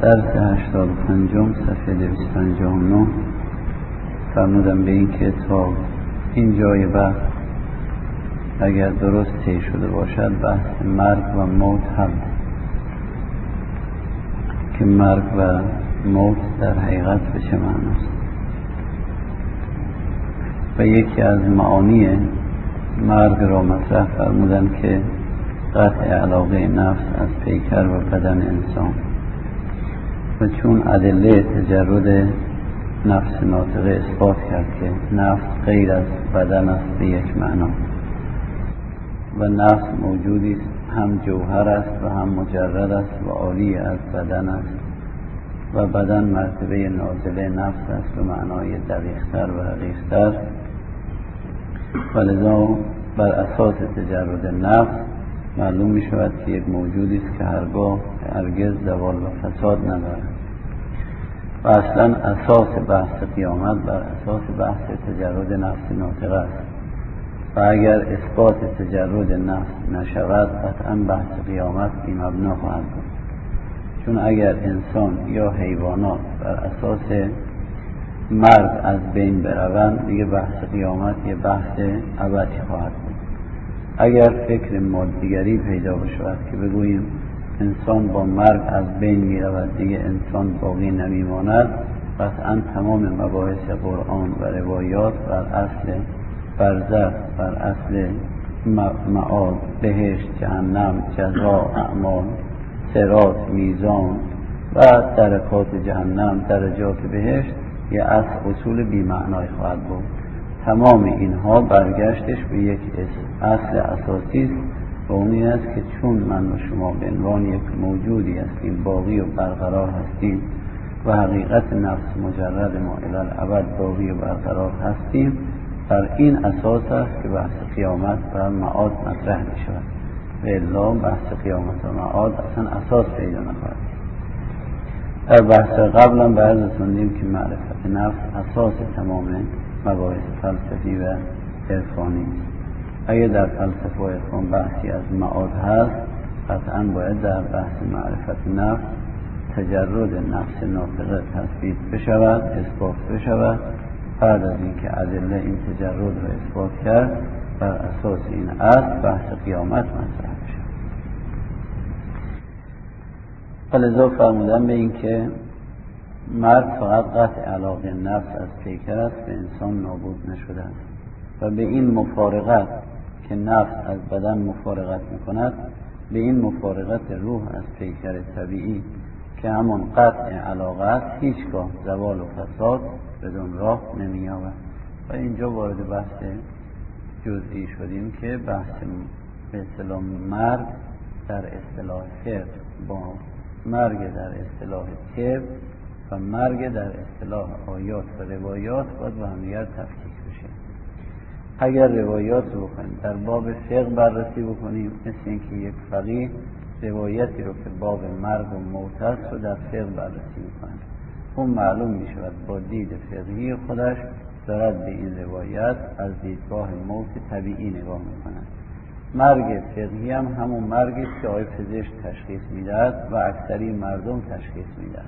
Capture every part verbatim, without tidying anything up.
درس هشتاد و پنجم صفحه دویست و پنجاه و نه فرمودم به این که تا این جای بحث اگر درست طی شده باشد بحث مرگ و موت هم که مرگ و موت در حقیقت به چه معناست و یکی از معانی مرگ را مطرح فرمودن که قطع علاقه نفس از پیکر و بدن انسان و چون ادله تجرد نفس ناطقه اثبات کرد که نفس غیر از بدن است به یک معنا و نفس موجودی است هم جوهر است و هم مجرد است و عالی از بدن است و بدن مرتبه نازله نفس است به معنای دقیق‌تر و حقیق‌تر و لذا بر اساس تجرد نفس معلوم می شود که یک موجودی است که هرگاه هرگز زوال و فساد ندارد و اصلا اساس بحث قیامت بر اساس بحث تجرد نفس ناطقه است و اگر اثبات تجرد نفس نشود قطعا بحث قیامت بی مبنا خواهد بود، چون اگر انسان یا حیوانات بر اساس مرگ از بین بروند دیگه بحث قیامت یه بحث ابدی خواهد بود. اگر فکر مادیگری پیدا بشود که بگوییم انسان با مرگ از بین می رود دیگه انسان باقی نمی ماند، قطعا تمام مباحث قرآن و روایات بر اصل برزخ، بر اصل معاد، بهشت، جهنم، جزا، اعمال، صراط، میزان و درکات جهنم، درجات بهشت یه اصل اصول بی معنای خواهد بود. تمام اینها برگشتش به یک اصل اساسی است و اون این است که چون من و شما به عنوان یک موجودی هستیم باقی و برقرار هستیم و حقیقت نفس مجرد ما الی الابد باقی و برقرار هستیم، بر این اساس است که بحث قیامت و معاد مطرح می شود و الا بحث قیامت و معاد اصلا اساس پیدا نخواهد. در بحث قبلا بعض سندیم که معرفت نفس اساس تمام مباحث فلسفی و عرفانی است. اگر در فلسفه و عرفان بحثی از معاد هست قطعا باید در بحث معرفت نفس تجرد نفس ناطقه تثبیت بشود، اثبات بشود. بعد از اینکه ادله این تجرد را اثبات کرد بر اساس این اصل بحث قیامت مطرح بشود. فلذا فرمودن به این که مرگ فقط قطع علاقه نفس از پیکر است و انسان نابود نشده است و به این مفارقت که نفس از بدن مفارقت میکند به این مفارقت روح از پیکر طبیعی که همون قطع علاقه است هیچگاه زوال و فساد بدون راه نمی‌یابد. و اینجا وارد بحث جزئی شدیم که بحث به اصطلاح مرگ در اصطلاح فقه با مرگ در اصطلاح طب و مرگ در اصطلاح آیات و روایات باید با همدیگر تفکیک بشه. اگر روایات رو بکنیم در باب فقه بررسی بکنیم مثل اینکه یک فقیه روایتی رو که باب مرگ و موت است رو در فقه بررسی میکنه، اون معلوم میشود با دید فقهی خودش دارد به این روایت از دیدگاه موت طبیعی نگاه میکنه. مرگ فقهی هم همون مرگی است که آقای پزشک تشخیص میدهد و اکثری مردم تشخیص میدهد،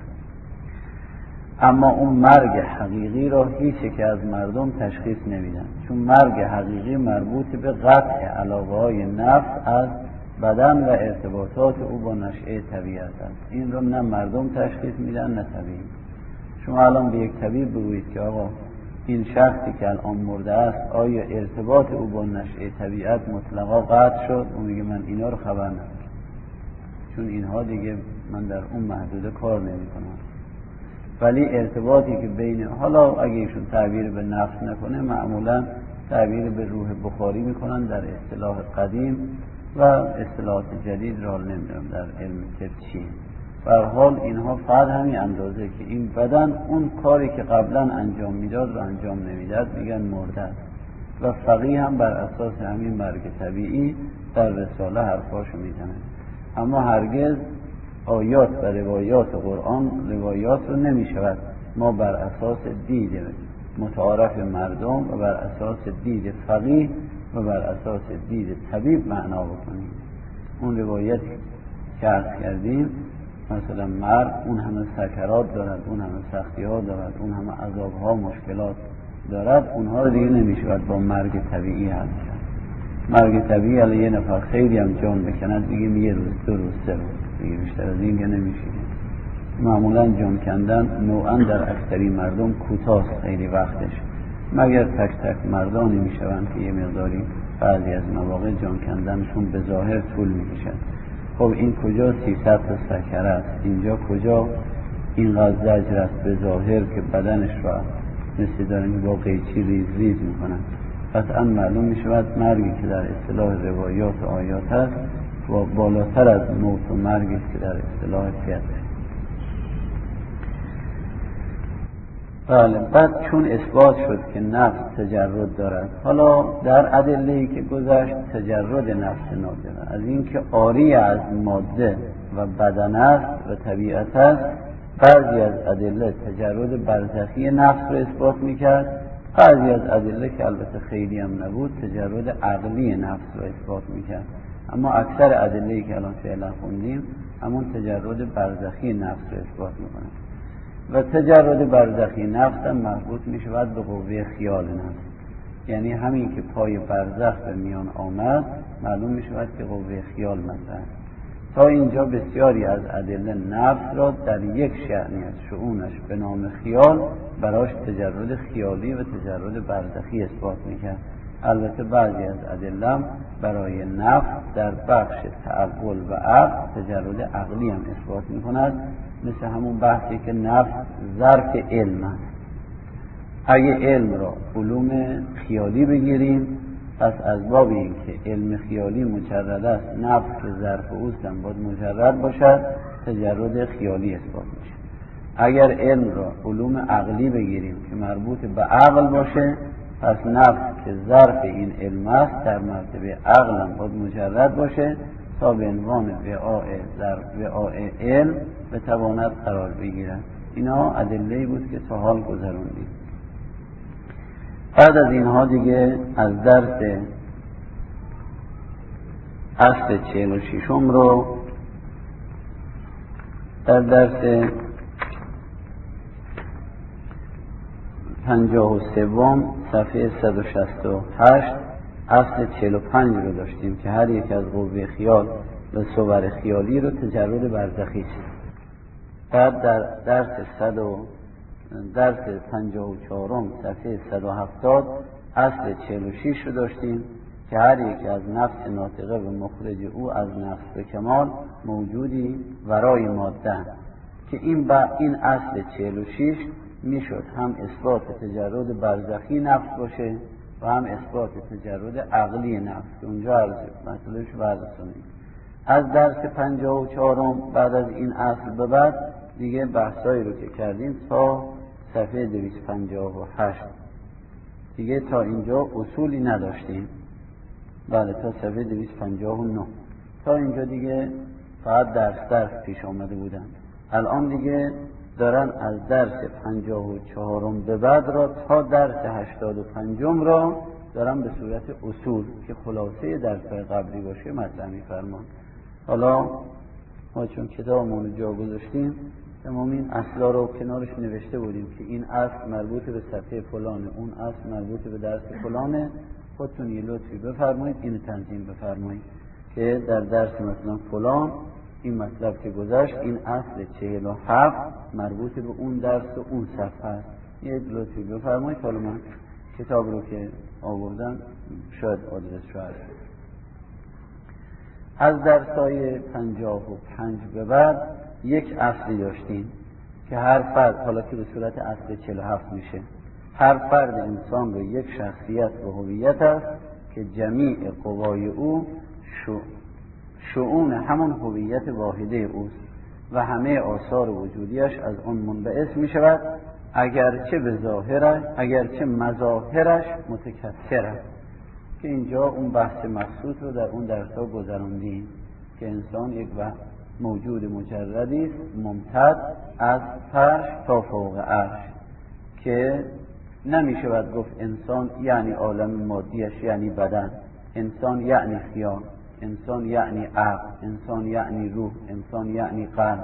اما اون مرگ حقیقی را هیچ یک از مردم تشخیص نمیدن، چون مرگ حقیقی مربوط به قطع علاقه های نفس از بدن و ارتباطات او با نشأه طبیعت است. این رو نه مردم تشخیص میدن نه طبیب. شما الان به یک طبیب بگویید که آقا این شخصی که الان مرده است آیا ارتباط او با نشأه طبیعت مطلقا قطع شد؟ اون میگه من اینا رو خبر ندارم، چون اینها دیگه من در اون محدوده کار نمیکنم. ولی ارتباطی که بین، حالا اگه ایشون تعبیر به نفس نکنه معمولا تعبیر به روح بخاری میکنن در اصطلاح قدیم و اصطلاحات جدید را نمیدونم در علم طب چیه. به هر حال اینها فقط همین اندازه که این بدن اون کاری که قبلا انجام میداد رو انجام نمیداد میگن مرده است و فقیه هم بر اساس همین مرگ طبیعی در رساله حرفاشو میزنه. اما هرگز آیات و روایات قرآن روایات رو نمیشود ما بر اساس دید متعارف مردم و بر اساس دید فقیه و بر اساس دید طبیب معنا بکنیم. اون روایتی که عرض کردیم مثلا مرگ اون همه سکرات دارد، اون همه سختی ها دارد، اون همه عذاب ها مشکلات دارد، اونها رو دیگه نمیشود با مرگ طبیعی حل کرد. مرگ طبیعی علی یه نفر خیلی هم جان بکند دیگه یه روز دو روز سه روز دیگه بیشتر از این که نمیشه. معمولا جان کندن نوعا در اکثری مردم کوتاست خیلی وقتش، مگر تک تک مردانی میشوند که یه مقداری بعضی از مواقع جان کندنشون به ظاهر طول میکشد. خب این کجا سیصد تا سکره است، اینجا کجا اینقدر زجر است به ظاهر که بدنش را مثل دارن با قیچی ریز ریز میکنن. قطعا معلوم میشود مرگی که در اصطلاح روایات و آیات است و بالاتر از موت و مرگی که در اصطلاح فقه. بله، بعد چون اثبات شد که نفس تجرد دارد، حالا در ادله‌ای که گذشت تجرد نفس ناطقه از این که عاری از ماده و بدن است و طبیعت است، بعضی از ادله تجرد برزخی نفس رو اثبات میکرد، بعضی از ادله که البته خیلی هم نبود تجرد عقلی نفس رو اثبات میکرد. اما اکثر ادله‌ای که الان فعلا خوندیم همون تجرد برزخی نفس رو اثبات میکنه. و تجرد برزخی نفس هم مربوط می شود به قوه خیال نفس، یعنی همین که پای برزخ به میان آمد معلوم می شود که قوه خیال مطرح. تا اینجا بسیاری از ادله نفس را در یک شأنی از شؤونش به نام خیال براش تجرد خیالی و تجرد برزخی اثبات می کرد. البته بعضی از ادله برای نفس در بخش تعقل و عقل تجرد عقلی هم اثبات می کند، مثل همون بحثی که نفس ظرف علم است. اگه علم را علوم خیالی بگیریم، پس از باب این که علم خیالی مجرد است، نفس که ظرف اوست هم باید مجرد باشد، تجرد خیالی اثبات میشه. اگر علم را علوم عقلی بگیریم که مربوط به عقل باشه، پس نفس که ظرف این علم است در مرتبه عقل هم باید مجرد باشه تا به عنوان وعاء ظرف وعاء علم بتواند قرار بگیرد. اینا ادله‌ای بود که تا حال گذروندیم. بعد از اینها دیگه از درس اصل چهل و ششم رو در درس پنجاه و سوم صفحه صد و شصت و هشت اصل چهل و پنج رو داشتیم که هر یک از قوه خیال و صور خیالی رو تجرد برزخی است. بعد در درس صد و درس پنجاه و چهارم صفحه صد و هفتاد اصل چهل و شش رو داشتیم که هر یک از نفس ناطقه و مخرج او از نفس به کمال موجودی ورای ماده، که این با این اصل چهل و شش میشد هم اثبات تجرد برزخی نفس باشه و هم اثبات تجرد عقلی نفس که اونجا عرض مطلبش بررسونیم. از درس پنجاه و چهارم بعد از این اصل به بعد دیگه بحثایی رو که کردیم تا صفحه دویست و پنجاه و هشت دیگه تا اینجا اصولی نداشتیم. بله، تا صفحه دویست و پنجاه و نه تا اینجا دیگه فقط درس درس پیش آمده بودن. الان دیگه دارن از درس پنجاه و چهارم به بعد را تا درس هشتاد و پنجم را دارن به صورت اصول که خلاصه درس قبلی باشه مطرح می‌فرمان. حالا ما چون کتابمون رو جا گذاشتیم تمام این اصلا رو کنارش نوشته بودیم که این اصل مربوط به صفحه فلانه، اون اصل مربوط به درس فلانه، خودتون یه لطفی بفرمایید اینو تنظیم بفرمایید که در درس مثلا فلان این مطلب که گذشت این اصل چهل و هفت مربوط به اون درس و اون صفحه است. یک لطفی بفرمایید. حالا من کتاب رو که آوردم شاید آدرس شاید از درسای پنجاه و پنج به بعد یک اصلی داشتیم که هر فرد، حالا که به صورت اصل چهل و هفت میشه، هر فرد انسان رو یک شخصیت و هویت است که جمیع قوای او شو شؤون همون هویت واحده اوست و همه آثار وجودیش از اون منبعث می شود، اگرچه به ظاهرش اگرچه مظاهرش متکثر است. که اینجا اون بحث مقصود رو در اون درس‌ها گذراندیم که انسان یک موجود مجردی است ممتد از فرش تا فوق عرش، که نمی شود گفت انسان یعنی عالم مادیش یعنی بدن، انسان یعنی خیال، انسان یعنی عقل، انسان یعنی روح، انسان یعنی قلب،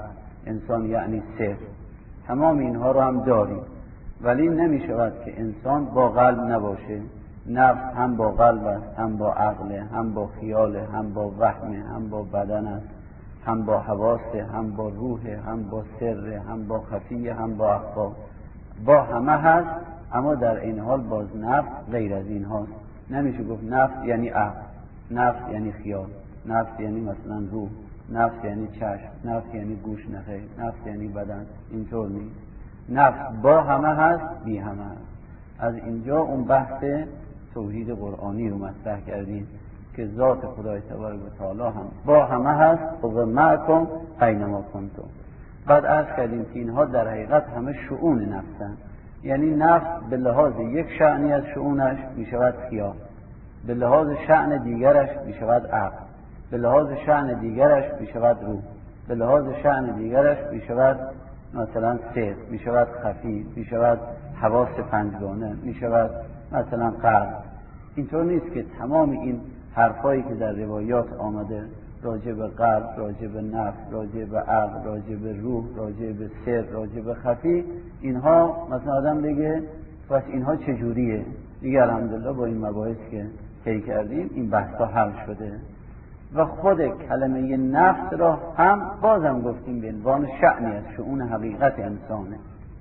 انسان یعنی صفر. تمام اینها رو هم داریم، ولی نمی شود که انسان با قلب نباشه. نفس هم با قلب است، هم با عقل، هم با خیال، هم با وهم، هم با بدن است، هم با حواس، هم با روح، هم با سر، هم با خفی، هم با اخفا، با همه هست. اما در این حال باز نفس غیر از این هاست. نمیشه گفت نفس یعنی عقل، نفس یعنی خیال، نفس یعنی مثلا روح، نفس یعنی چشم، نفس یعنی گوش نخیر، نفس یعنی بدن. اینطور نیست. نفس با همه هست، بی همه هست. از اینجا اون بحث توحید قرآنی رو مطرح کردیم که ذات خدای تبارک و تعالی هم با همه هست و معکم اینما کنتم. بعد عرض کردیم که اینها در حقیقت همه شؤون نفسن. یعنی نفس به لحاظ یک شأنی از شؤونش می شود خیال، به لحاظ شأن دیگرش می شود عقل، به لحاظ شأن دیگرش می شود روح، به لحاظ شأن دیگرش می شود مثلا سر، می شود خفی، می شود حواس پنجگانه، می شود مثلا قلب. اینطور نیست که تمام این حرفایی که در روایات آمده راجع به قلب، راجع به نفس، راجع به عقل، راجع به روح، راجع به سر، راجع به خفی، اینها مثلا آدم بگه پس اینها چجوریه؟ دیگه الحمدلله با این مباحث که طی کردیم این بحثا حل شده. و خود کلمه نفس را هم بازم گفتیم به عنوان شأنی از شؤون حقیقت انسانه.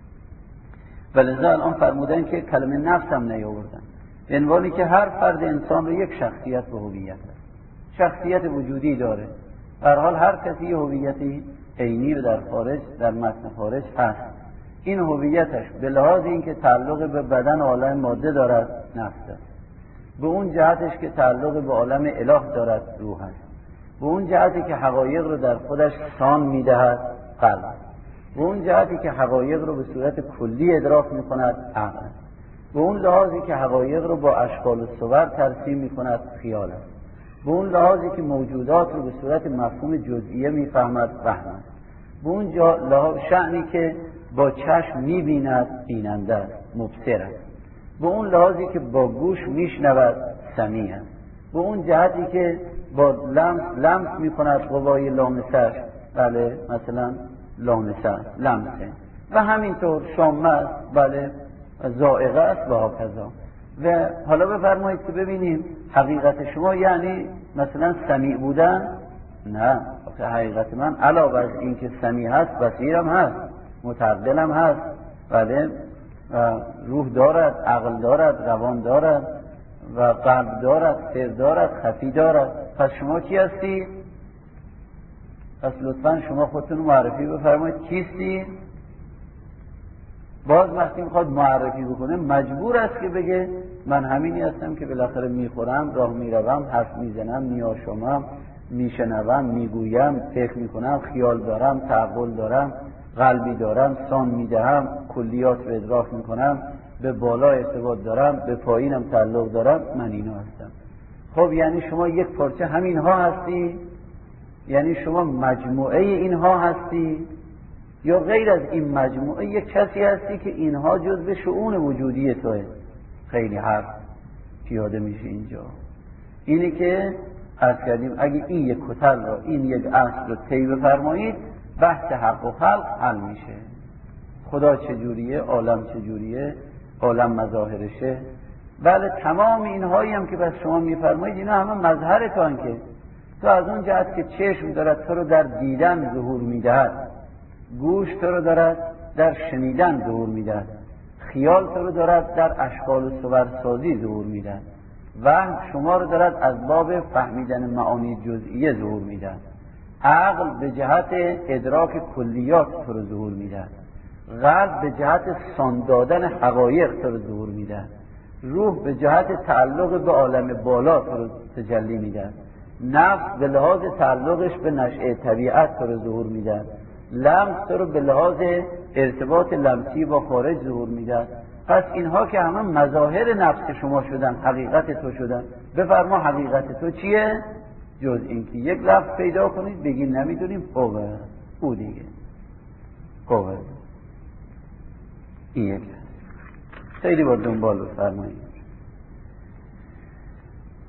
ولذا الان فرمودن که کلمه نفس هم نیاوردن، به عنوانی که هر فرد انسان رو یک شخصیت و هویت هست، شخصیت وجودی داره. در حال هر کسی هویتی عینی رو در خارج، در متن خارج هست. این هویتش به لحاظ اینکه تعلق به بدن عالم ماده دارد نفس است، به اون جهتش که تعلق به عالم اله دارد روح است، به اون جهتی که حقایق رو در خودش سان میدهد قلب است، به اون جهتی که حقایق رو به صورت کلی ادراک میکند عقل است، به اون لحاظی که حقایق رو با اشکال و صور ترسیم میکند خیال است، به اون لحاظی که موجودات رو به صورت مفهوم جزئیه میفهمد وهم است، به اون شأنی که با چشم میبیند بیننده است، مبصر است، به اون لحاظی که با گوش میشنود سمیع است، به اون جهتی که با لمس لمس میکند قوای لامسش، بله مثلا لامسه است، لمسه، و همینطور شامه است، بله ذائقه است و هکذا. و حالا بفرمایید که ببینیم حقیقت شما یعنی مثلا سمیع بودن؟ نه، حقیقت من علاوه از این که سمیع هست بصیرم هست، متعقلم هست، بله روح دارد، عقل دارد، روان دارد و قلب دارد، سر دارد، خفی دارد. پس شما کی هستی؟ پس لطفا شما خودتون معرفی بفرمایید کیستی؟ باز وقتی میخواد معرفی بکنه مجبور است که بگه من همینی هستم که بالاخره میخورم، راه میروم، حرف میزنم، میآشامم، میشنوم، میگویم، فکر میکنم، خیال دارم، تعقل دارم، قلبی دارم، سان میدهم، کلیات رو ادراک میکنم، به بالا ارتباط دارم، به پایینم تعلق دارم، من اینا هستم. خب یعنی شما یک پارچه همینها هستی؟ یعنی شما مجموعه اینها هستی؟ یا غیر از این مجموعه یک کسی هستی که اینها جزء شؤون وجودی توه؟ خیلی حرف پیاده میشه اینجا. اینی که عرض کردیم اگه این یک کتل را، این یک اصل رو طی بفرمایید، بحث حق و خلق حل میشه. خدا چجوریه، عالم چجوریه، عالم مظاهرشه. بله تمام اینهایی هم که بس شما میفرمایید اینا همه مظهر تو هن که تو از اون جهت که چشم دارد تو رو در دیدن ظهور میدهد، گوش تو رو دارد در شنیدن ظهور میدهد، خیال تو رو دارد در اشکال و صورسازی ظهور میدهد، وهم شما رو دارد از باب فهمیدن معانی جزئیه ظهور میدهد، عقل به جهت ادراک کلیات تو رو ظهور میدهد، قلب به جهت سان دادن حقایق تو رو ظهور میدهد، روح به جهت تعلق به عالم بالا تو رو تجلی میدهد، نفس به لحاظ تعلقش به نشأه طبیعت تو رو ظهور میدهد، لمس تو رو به لحاظ ارتباط لمسی با خارج ظهور میدهد. پس اینها که همه مظاهر نفس شما شدن، حقیقت تو شدن. بفرما حقیقت تو چیه؟ جز این که یک لفظ پیدا کنید بگید نمیدونیم، قوه او دیگه قوه این یک خیلی با دنبال بفرمایید.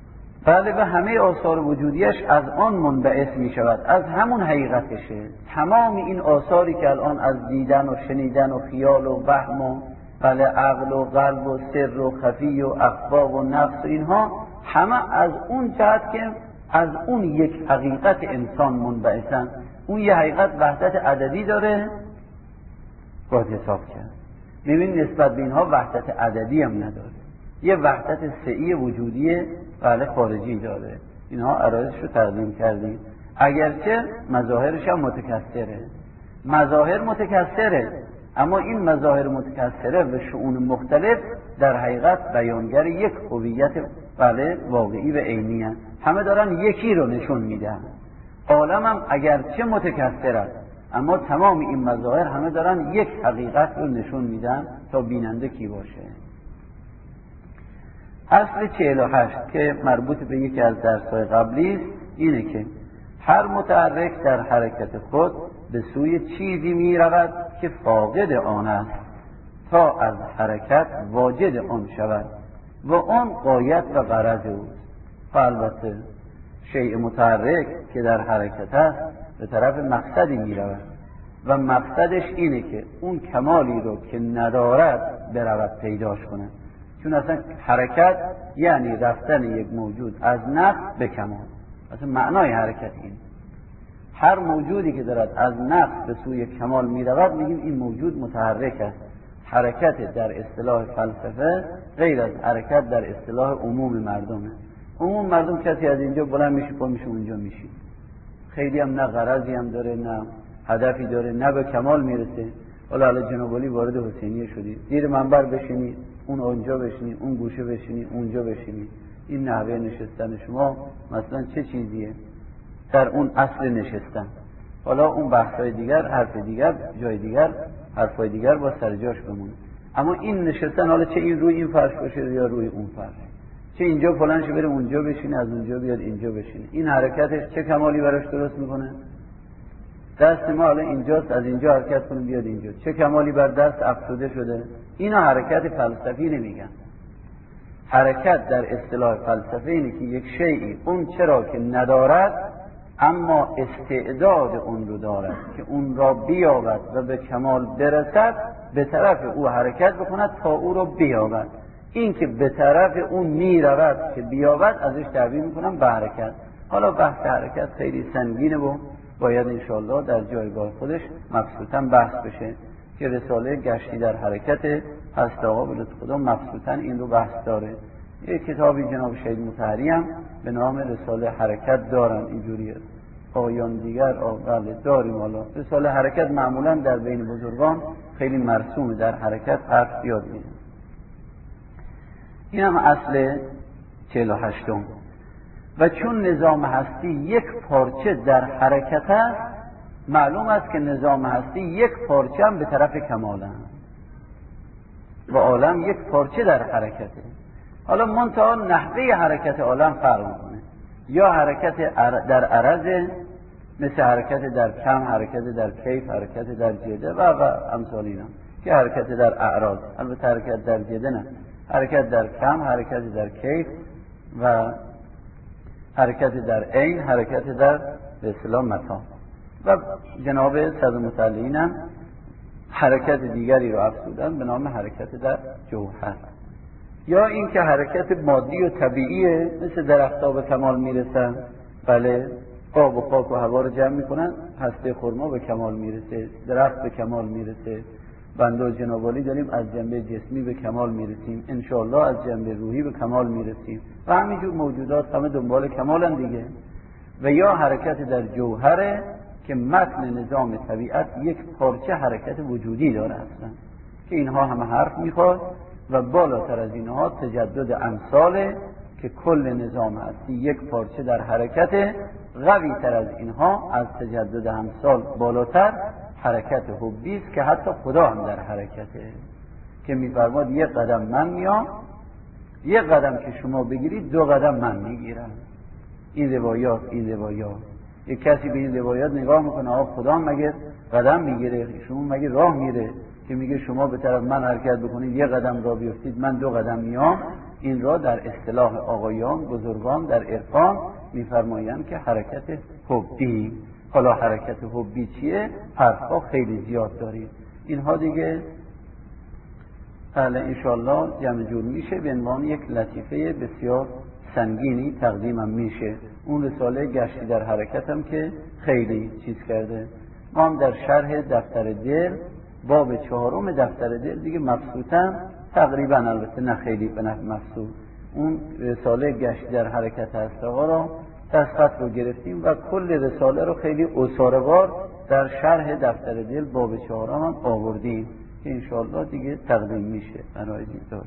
بله و همه آثار وجودیش از آن منبعث می شود، از همون حقیقتشه. تمام این آثاری که الان از دیدن و شنیدن و خیال و وهم و بله عقل و قلب و سر و خفی و اخفا و نفس و اینها همه از اون جهت که از اون یک حقیقت انسان منبعثن. اون یه حقیقت وحدت عددی داره باید حساب کرد. میبین نسبت به اینها وحدت عددی هم نداره، یه وحدت سعی وجودی بله خارجی داره. اینها عرایزش رو تقدیم کردیم، اگرچه مظاهرش هم متکثره. مظاهر متکثره، اما این مظاهر متکثره و شؤون مختلف در حقیقت بیانگر یک هویت بله واقعی و عینی هستند. همه دارن یکی رو نشون میدن. عالم هم اگرچه متکثر است، اما تمام این مظاهر همه دارن یک حقیقت رو نشون میدن تا بیننده کی باشه. اصل چهل و هشت که مربوط به یکی از درس‌های قبلی است اینه که هر متحرک در حرکت خود به سوی چیزی می رود که فاقد آن است تا از حرکت واجد آن شود و آن غایت و غرض اوست. و البته شیء متحرک که در حرکت است به طرف مقصدی می رود و مقصدش اینه که اون کمالی رو که ندارد برود پیداش کنه. چون اصلا حرکت یعنی رفتن یک موجود از نقص به کمال. اصلا معنای حرکت این، هر موجودی که دارد از نقص به سوی کمال می رود میگیم این موجود متحرک است. حرکت در اصطلاح فلسفه غیر از حرکت در اصطلاح عموم مردمه. عموم مردم کسی از اینجا بلند میشه پا میشه اونجا میشه، خیلی هم نه غرضی هم داره نه هدفی داره، نه به کمال میرسه. حالا حالا جناب علی وارد حسینیه شدی، زیر منبر بشینی، اون اونجا بشینی، اون گوشه بشینی، اونجا بشینی. این نحوه نشستن شما مثلا چه چیزیه در اون اصل نشستن؟ حالا اون بحثای دیگر، حرف دیگر، جای دیگر، حرفای دیگر با سر جاش بمونه. اما این نشستن حالا چه این روی این فرش باشه یا روی اون فرش، چه اینجا فلانش بره اونجا بشینه، از اونجا بیاد اینجا بشینه، این حرکتش چه کمالی براش درست میکنه؟ دست ما حالا اینجاست، از اینجا حرکت کنه بیاد اینجا، چه کمالی بر دست افسوده شده؟ اینا حرکت فلسفی نمیگن. حرکت در اصطلاح فلسفه اینه که یک شیئی اون چرا که ندارد اما استعداد اون رو دارد که اون را بیابد و به کمال برسد، به طرف او حرکت بکند تا او رو بیابد. این که به طرف اون میرود که بیابد ازش تعبیر میکنم به حرکت. حالا بحث حرکت خیلی سنگینه و باید انشاءالله در جایگاه خودش مبسوطاً بحث بشه که رساله گشتی در حرکت هست آقا به لطف خدا مبسوطاً این رو بحث داره. یک کتابی جناب شهید مطهری هم به نام رساله حرکت دارن، اینجوریه آیان دیگر بله داریم. حالا رساله حرکت معمولاً در بین بزرگان خیلی مرسومه، در حرکت حرف یاد میده. این هم اصل چهل و هشتم. و چون نظام هستی یک پارچه در حرکت است، معلوم است که نظام هستی یک پارچه هم به طرف کمال است و عالم یک پارچه در حرکته. حالا منتها نحوه حرکت عالم فرق میکنه، یا حرکت در عرض مثل حرکت در کم، حرکت در کیف، حرکت در جده و و امثال اینا، که حرکت در اعراض. البته حرکت در جده نه، حرکت در کم، حرکت در کیف و حرکت در عین، حرکت در به اصطلاح مکان. و جناب صدر متعلقین هم حرکت دیگری رو افزودن به نام حرکت در جوهر. یا این که حرکت مادی و طبیعیه، مثل درخت‌ها به کمال میرسن، بله آب و خاک و هوا رو جمع میکنن، هسته خرما به کمال میرسه، درخت به کمال میرسه. بنده و جناب علی داریم از جنبه جسمی به کمال میرسیم، انشاءالله از جنبه روحی به کمال میرسیم و همینجور موجودات همه دنبال کمالن دیگه. و یا حرکت در جوهره که متن نظام طبیعت یک پارچه حرکت وجودی داره اصلا، که اینها همه حرف میخواد و بالاتر از اینها تجدد امثاله که کل نظام هستی یک پارچه در حرکت. قوی تر از اینها از تجدد امثال بالاتر حرکت حبی است که حتی خدا هم در حرکته، که میفرماد یک قدم من میام، یک قدم که شما بگیرید دو قدم من میگیرم. این روایات این روایات یک کسی به این روایات نگاه میکنه آقا خدا مگه قدم میگیره، شما مگه راه میره که میگه شما به طرف من حرکت بکنید یک قدم راه بیفتید من دو قدم میام؟ این را در اصطلاح آقایان بزرگان در عرفان میفرمایند که حرکت حبی. حالا حرکت حبی چیه؟ حرفها خیلی زیاد داریم، اینها دیگه بله انشالله جمع جور میشه به عنوان یک لطیفه بسیار سنگینی تقدیمم میشه. اون رساله گشتی در حرکتم که خیلی چیز کرده. ما هم در شرح دفتر دل باب چهارم دفتر دل دیگه مبسوطم تقریبا، البته نه خیلی به نفع مبسوط، اون رساله گشتی در حرکت هست آقا را دستخط رو گرفتیم و کل رساله رو خیلی اصاره‌وار در شرح دفتر دل باب چهارم هم آوردیم که انشاءالله دیگه تقدیم میشه برای دیدار.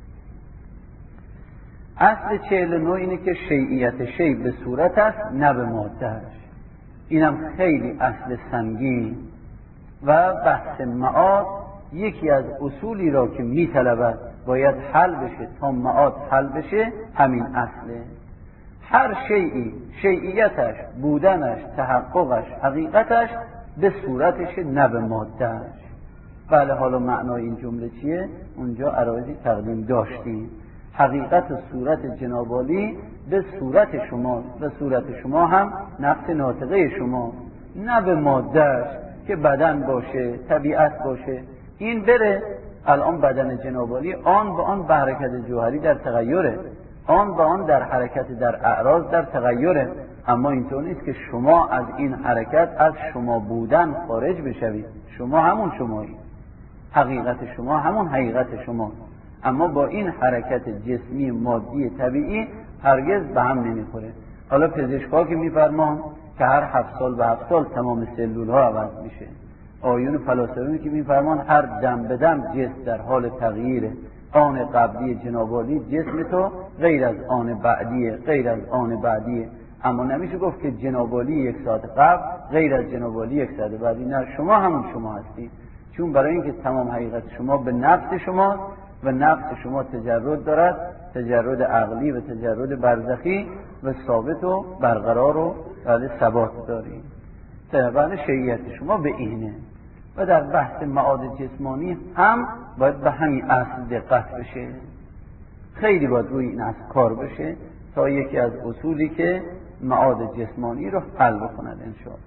اصل چهل و نه اینه که شیعیت شیع به صورت است نه به مادهش. اینم خیلی اصل سنگین و بحث معاد یکی از اصولی را که میطلبد باید حل بشه تا معاد حل بشه همین اصله. هر شیعی شیعیتش، بودنش، تحققش، حقیقتش به صورتش نه به مادهش. بله حالا معنای این جمله چیه؟ اونجا عرایضی تقدیم داشتیم. حقیقت و صورت جناب عالی به صورت شما و صورت شما هم نفس ناطقه شما، نه به مادهش که بدن باشه، طبیعت باشه. این بره الان بدن جناب عالی آن به آن به حرکت جوهری در تغییره، آن به آن در حرکت در اعراض در تغییره، اما اینطور نیست که شما از این حرکت از شما بودن خارج بشوید. شما همون شمایی، حقیقت شما همون حقیقت شما، اما با این حرکت جسمی مادی طبیعی هرگز به هم نمیخوره. حالا پزشکا که میفرمان که هر هفت سال به هفت سال تمام سلول ها عوض میشه، آیون فلاسفه که میفرمان هر دم به دم جسم در حال تغییره، آن قبلی جناب عالی جسم تو غیر از آن بعدیه، غیر از آن بعدیه. اما نمیشه گفت که جناب عالی یک ساعت قبل غیر از جناب عالی یک ساعت بعدی، نه، شما همون شما هستی. چون برای اینکه تمام حقیقت شما به نفس شما و نفس شما تجرد دارد، تجرد عقلی و تجرد برزخی و ثابت و برقرار و ثبات داریم. طبعا شیعیت شما به اینه و در بحث معاد جسمانی هم باید به همین اصل دقت بشه. خیلی باید روی این اصل کار بشه تا یکی از اصولی که معاد جسمانی رو حل بکند انشاءالله.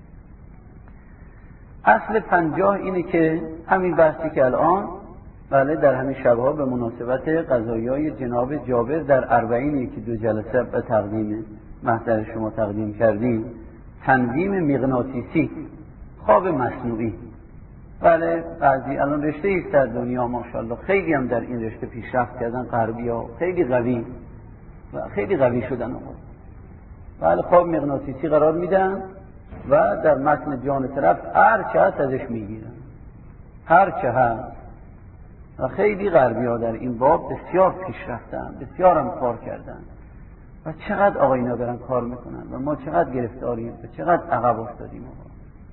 اصل پنجاه اینه که همین بحثی که الان بله در همین شبها به مناسبت قضایای جناب جابر در اربعین که دو جلسه به تقدیم محضر شما تقدیم کردیم، تنظیم مغناطیسی، خواب مصنوعی. بله بعضی الان رشته ایست در دنیا ماشاءالله خیلی هم در این رشته پیشرفت کردن، غربی ها خیلی قوی و خیلی قوی شدن آقا. بله خواب مغناطیسی قرار میدن و در متن جان طرف هر چه هست ازش میگیرن، هر چه هست. و خیلی غربی ها در این باب بسیار پیشرفتن، بسیار هم کار کردن و چقدر آقا اینا دارن کار میکنن و ما چقدر گرفتاریم و چقدر عقب افتادیم آقا.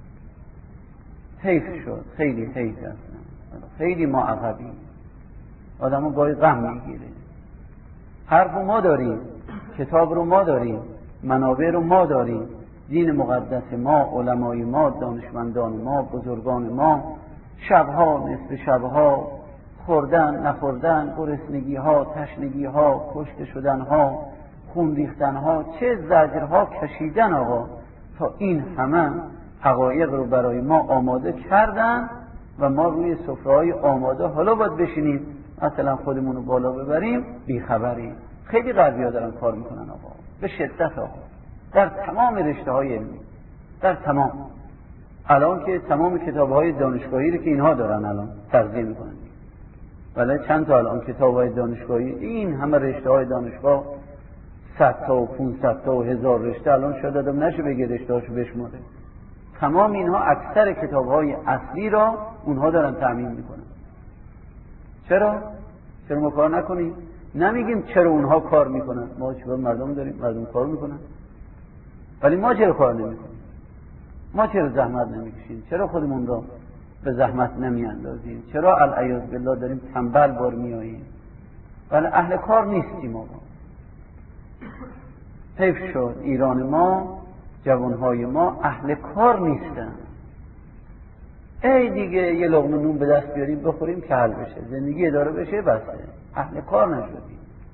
حیف شد، خیلی حیف هستن، خیلی ما عقبیم، آدم ها باید غم میگیره. حرف رو ما داریم، کتاب رو ما داریم، منابع رو ما داریم، دین مقدس ما، علمای ما، دانشمندان ما، بزرگان ما، شبها نصف شبها، خوردن نخوردن، گرسنگی ها، تشنگی ها، کشته شدن ها، خون ریختن ها، چه زجرها کشیدن آقا تا این همه حقایق رو برای ما آماده کردن و ما روی سفره‌های آماده حالا باید بشینیم مثلا خودمون رو بالا ببریم بیخبریم. خیلی غربی‌ها دارن کار میکنن آقا، به شدت آقا، در تمام رشته‌های علمی، در تمام. الان که تمام کتاب‌های دانشگاهی رو که اینها دارن الان تغذیه میکنن، ولی چند تا الان کتاب‌های دانشگاهی، این همه رشته‌های دانشگاه صد تا و پانصد تا و هزار رشته الان شاید آدم نشه بگه رشته‌هاشو بشماره. تمام اینها اکثر کتاب‌های اصلی را اونها دارن تامین میکنن. چرا؟ چرا ما کار نکنیم؟ نمیگیم چرا اونها کار میکنن، ما چرا مردم داریم، مردم کار میکنن، ولی ما چرا کار نمیکنیم؟ ما چرا زحمت نمیکشیم؟ چرا خودمون را به زحمت نمیاندازیم؟ چرا العیاذ بالله داریم تنبل بار میاییم؟ ولی اهل کار نیستیم آقا. حیف شد ایران ما، جوانهای ما اهل کار نیستن. ای دیگه یه لقمه نون به دست بیاریم بخوریم که حل بشه، زندگی اداره بشه، بسه. اهل کار نشدیم.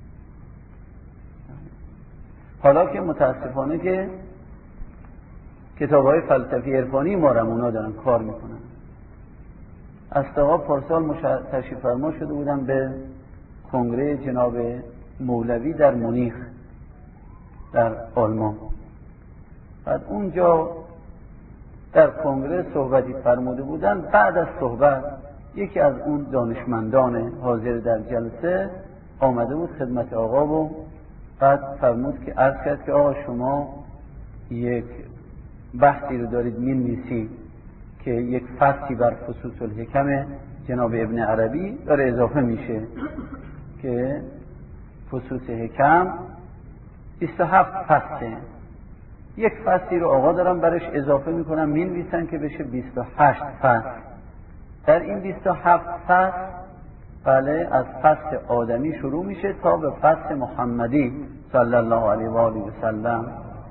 حالا که متاسفانه که کتاب‌های فلسفی عرفانی ما رو اونا دارن کار میکنن. اسدآقا پارسال مشا... تشریف فرما شده بودن به کنگره جناب مولوی در مونیخ در آلمان. بعد اونجا در کنگره صحبتی فرموده بودن. بعد از صحبت یکی از اون دانشمندان حاضر در جلسه آمده بود خدمت آقا و بعد فرمود که عرض کرد که آقا شما یک بحثی رو دارید می‌نویسید که یک فصلی بر فصوص الحکم جناب ابن عربی داره اضافه میشه که فصوص حکم بیست و هفت فصله. یک فصلی رو آقا دارن برش اضافه میکنن می‌نویسن که بشه بیست و هشت فصل. در این بیست و هفت فصل بله از فصل آدمی شروع میشه تا به فصل محمدی صلی الله علیه و آله و سلم.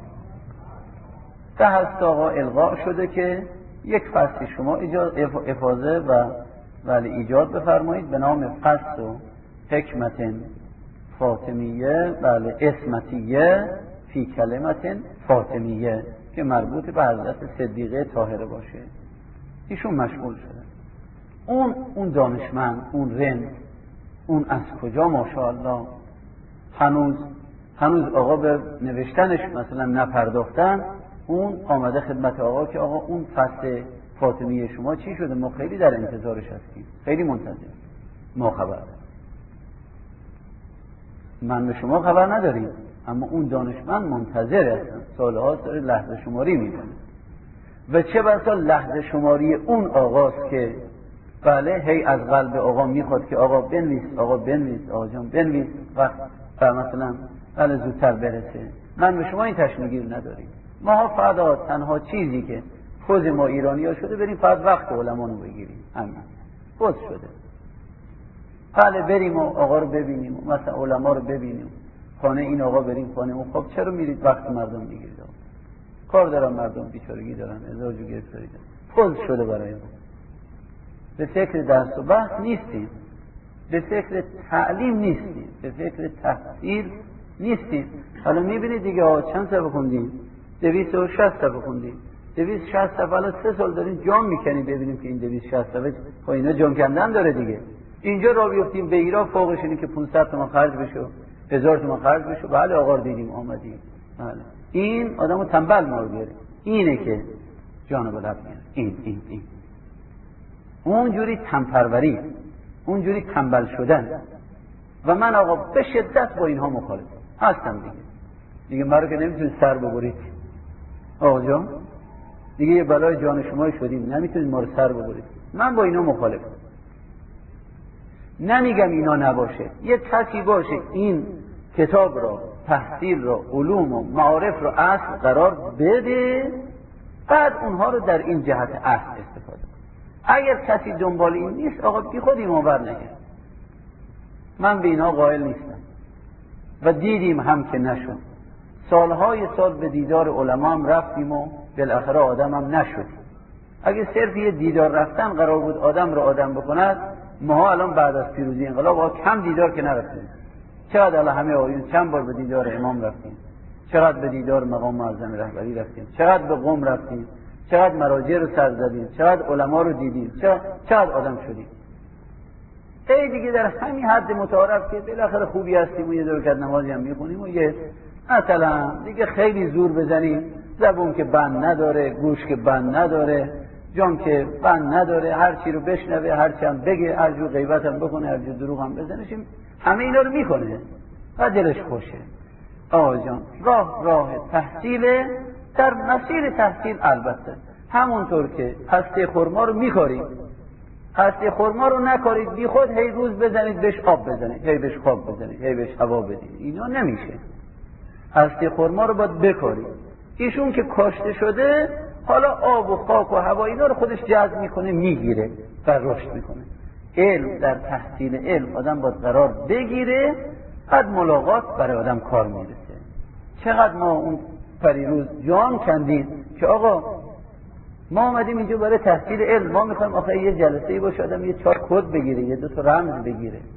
به هست آقا القاء شده که یک فصل شما افاضه و ولی ایجاد بفرمایید به نام فصل و حکمت فاطمیه بله اسمتیه فی کلمت فاطمیه که مربوط به حضرت صدیقه طاهره باشه. ایشون مشغول شده. اون اون دانشمند، اون رند، اون از کجا ماشاءالله هنوز هنوز آقا به نوشتنش مثلا نپرداختن. اون آمده خدمت آقا که آقا اون فصل فاطمیه شما چی شده؟ ما خیلی در انتظارش هستیم، خیلی منتظر. ما خبر من به شما خبر نداریم، اما اون دانشمند منتظر هستن، سالها داره لحظه شماری میکنه و چه بسا لحظه شماری اون آقاست که بله هی از قلب آقا میخواد که آقا بنویس، آقا بنویس، آقا جان بنویس وقت و مثلا بله زودتر برسه. من به شما این تشنگیر نداریم. ما فقط تنها چیزی که فوز ما ایرانی ها شده بریم فقط وقت علما رو بگیریم، همین فوز شده. بله بریم و آقا رو ببینیم و مثلا علما رو ببینیم، خانه این آقا بریم خانه اون. خب چرا میرید وقت مردم میگیرید؟ کار دارن مردم، بیچارگی دارن، ازاج و گرفتاری دارن. فوز شده برای ما. به فکر درس و بحث نیستیم، به فکر تعلیم نیستیم، به فکر تحصیل نیستیم. حالا میبینید دیگه ها چند صفحه خوندیم؟ دویست و شصت صفحه خوندیم. دویست و شصت صفحه الان سه سال داریم جام میکنیم ببینیم که این دویست و شصت صفحه با اینا جام کندن داره دیگه. اینجا را بیفتیم به ایران فوقش اینه که پانصد تومان خرج بشه، هزار تومان خرج بشه. بله آقا رو دیدیم آمدیم. بله این آدمو تنبل ما رو بیاره. اینه که جانو به لب میاره. این این این اونجوری تنپروری، اونجوری تنبل شدن. و من آقا به شدت با اینها مخالفم هستم دیگه. دیگه مرا که نمیتونید سر ببرید آقا جان، دیگه یه بلای جان شما شدیم، نمیتونید ما رو سر ببرید. من با اینا مخالفم. نمیگم اینا نباشه، یه کسی باشه این کتاب را، تحصیل را، علوم و معارف را اصل قرار بده، بعد اونها رو در این جهت اصل استفاده کنه. اگر کسی دنبال این نیست آقا بی خود ایمان بر نگرد. من به اینا قائل نیستم و دیدیم هم که نشد. سالهای سال به دیدار علما هم رفتیم و بالاخره آدم هم نشد. اگه صرف یه دیدار رفتن قرار بود آدم رو آدم بکند، ما الان بعد از پیروزی انقلاب آقا کم دیدار که نرفتیم. چقدر الان همه آیون چند بار به دیدار امام رفتیم، چقدر به دیدار مقام معظم رهبری رفتیم، چقدر به قم رفتیم، چقدر مراجع رو سر زدیم، چقدر علما رو دیدیم، چقدر, چقدر آدم شدیم. ای دیگه در همین حد متعارف که بالاخره خوبی هستیم و یه رکعت نمازی هم میخونیم و یه مثلا دیگه خیلی زور بزنیم، زبون که بند نداره، گوش که بند نداره، جان که بند نداره، هر چی رو بشنوه، هر چی هم بگه، هر جو غیبت هم بکنه، هر جو دروغ هم بزنشیم، همه اینا رو میکنه و دلش خوشه. آقا جان راه راه تحصیله، در مسیر تحصیل البته همونطور که هسته خرما رو میخورید، هسته خرما رو نکارید بی خود هی روز بزنید بهش آب بزنید، هی بهش خواب بزنید، هی بهش هوا بدید، اینا نمیشه. هسته خرما رو باید بکارید. ایشون که کاشته شده حالا آب و خاک و هوا اینا رو خودش جذب میکنه، میگیره و رشد میکنه. علم در تحصیل علم آدم باید قرار بگیره، بعد ملاقات برای آدم کار میرسه. چقدر ما اون پریروز جان کندیم که آقا ما آمدیم اینجا برای تحصیل علم، ما میخوایم آخه یه جلسه‌ای باشه آدم یه چهار کد بگیره، یه دو تا رمز بگیره.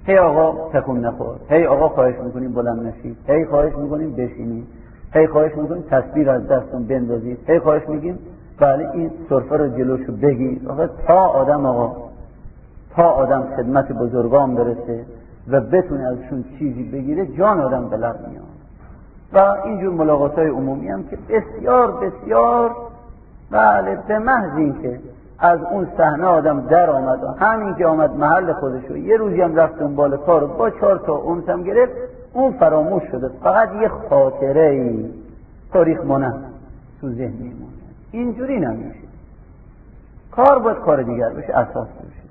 هی آقا تکون نخور، هی آقا خواهش میکنیم بلند نشید، هی خواهش میکنیم بشینید، هی خواهش میکنیم تصویر از دستون بندازید، هی خواهش میگیم بله این سرفه رو جلوشو بگیر. آقا تا آدم آقا تا آدم خدمت بزرگان برسه و بتونه ازشون چیزی بگیره جان آدم به لب میاد. و اینجور ملاقات‌های عمومی هم که بسیار بسیار بله به محض این که از اون صحنه آدم در آمد و همین که آمد محل خودشو یه روزی هم رفت دنبال کار با چهار تا اونس هم گرفت، اون فراموش شده، فقط یه خاطره ای تاریخ مانند تو ذهن میمونه. اینجوری نمیشه، کار باید کار دیگر بشه، اساس بشه.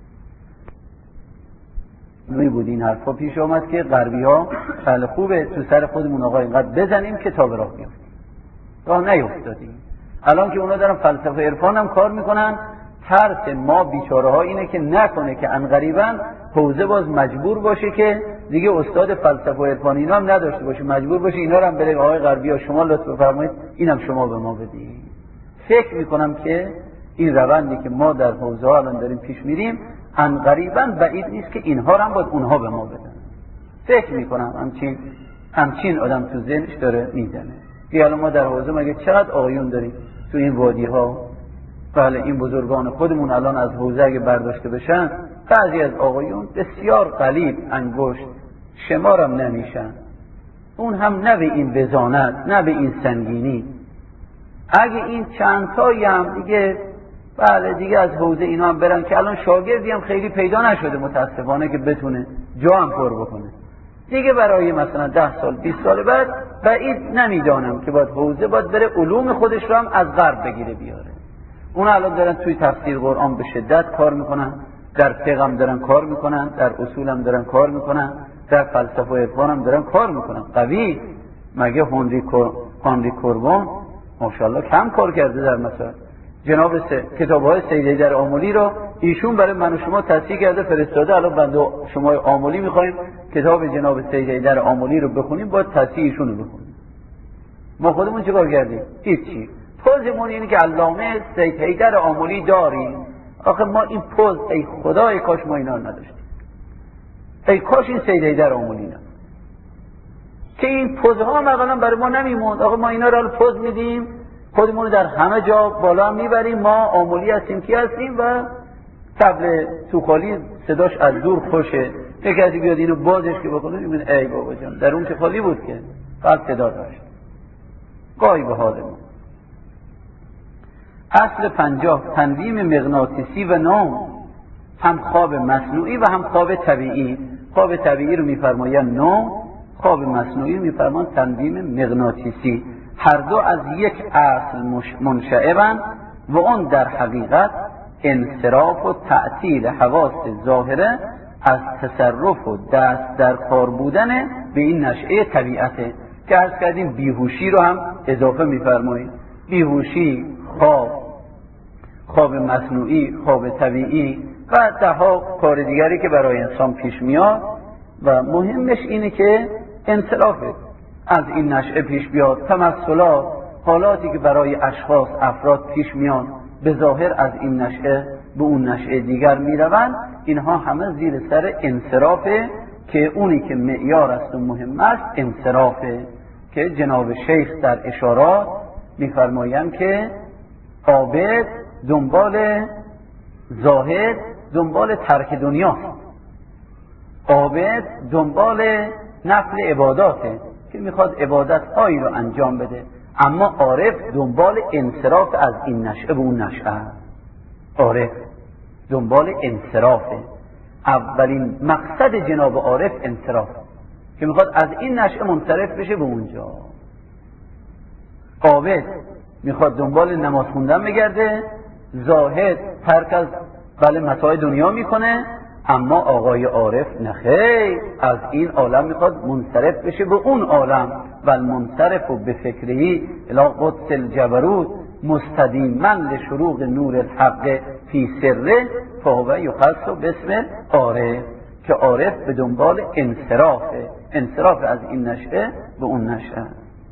نوعی بود این حرفا پیش آمد که غربی ها خیلی خوبه تو سر خودمون آقا اینقدر بزنیم که تا به راه بیفتیم، راه نیفتادیم. الان که اونا دارن فلسفه عرفان هم کار میکنن، ترس ما بیچاره ها اینه که نکنه که عنقریبا حوزه باز مجبور باشه که دیگه استاد فلسفه و عرفان اینا هم نداشته باشه، مجبور باشه اینا رو هم بره آقای غربی ها شما لطف بفرمایید اینم شما به ما بدید. فکر میکنم که این روندی که ما در حوزه ها الان داریم پیش میریم عنقریبا بعید نیست که اینها رو هم باید اونها به ما بدن. فکر میکنم همچین همچین آدم تو ذهنش داره میزنه. دیگه الان ما در حوزه مگه چقدر آقایون داریم تو این وادی ها؟ بله این بزرگان خودمون الان از حوزه اگه برداشته بشن بعضی از آقایون بسیار قلیب انگشت شمارم نمیشن، اون هم نه به این وزانت نه به این سنگینی. اگه این چند تایی هم دیگه بله دیگه از حوزه اینا هم برن که الان شاگردی هم خیلی پیدا نشده متاسفانه که بتونه جا هم پر بکنه دیگه، برای مثلا ده سال بیست سال بعد بعید نمیدانم که باید حوزه باید بره علوم خودش رو هم از غرب بگیره بیاره. اون الان دارن توی تفسیر قرآن به شدت کار میکنن، در فقه هم دارن کار میکنن، در اصول هم دارن کار میکنن، در فلسفه و عرفان هم دارن کار میکنن. قوی مگه هنری هنری کوربون ماشاءالله کم کار کرده در مثلا جناب کتاب‌های سید حیدر آملی رو ایشون برای من و شما تصحیح کرده فرستاده. الان بنده شما آملی می‌خوایم کتاب جناب سید حیدر آملی رو بخونیم، باید تصحیح ایشون رو بخونیم. ما خودمون چیکار کردیم؟ هیچی. پوزمون اینه که علامه سید حیدر آملی داریم. آخه ما این پوز ای خدای کاش ما اینا رو نداشتیم. ای کاش این سید حیدر آملی نه. که این پوزها مثلا برای ما نمیموند. آخه ما اینا رو پوز میدیم، خودمون رو در همه جا بالا میبریم، ما آمولی هستیم کی هستیم و طبل توخالی صداش از دور خوشه، یک کسی بیاد اینو بازش که بکنه میگه ای بابا جان در اون که خالی بود که بعد صدا داشت. گاهی به حال ما. اصل پنجاه تنویم مغناطیسی و نام، هم خواب مصنوعی و هم خواب طبیعی. خواب طبیعی رو میفرمایند نام، خواب مصنوعی رو میفرمایند تنویم مغناطیسی. هر دو از یک اصل منشعبند و اون در حقیقت انصراف و تعطیل حواس ظاهره از تصرف و دست در کار بودن به این نشأه طبیعته که عرض کردیم بیهوشی رو هم اضافه می‌فرمایید. بیهوشی، خواب، خواب مصنوعی، خواب طبیعی و ده ها کار دیگری که برای انسان پیش میاد و مهمش اینه که انصرافه از این نشأه پیش بیاد. تمثلات، حالاتی که برای اشخاص افراد پیش میان به ظاهر از این نشأه به اون نشأه دیگر میروند، اینها همه زیر سر انصرافه که اونی که معیار است و مهم است انصرافه که جناب شیخ در اشارات میفرمایند که عابد دنبال زاهد دنبال ترک دنیاست، عابد دنبال نفل عباداته که میخواد عبادت هایی رو انجام بده، اما عارف دنبال انصراف از این نشأه به اون نشأه. عارف دنبال انصرافه. اولین مقصد جناب عارف انصراف که میخواد از این نشأه منصرف بشه به اونجا. عابد میخواد دنبال نماز خوندن بگرده، زاهد ترک از بله متاع دنیا میکنه، اما آقای عارف نخیر از این عالم میخواد منصرف بشه به اون عالم. و المنصرف به فکرهی الی قدس الجبروت مستدیما لشروق نور الحق فی سره فهو یخص باسم عارف که عارف به دنبال انصرافه، انصراف از این نشأه به اون نشأه.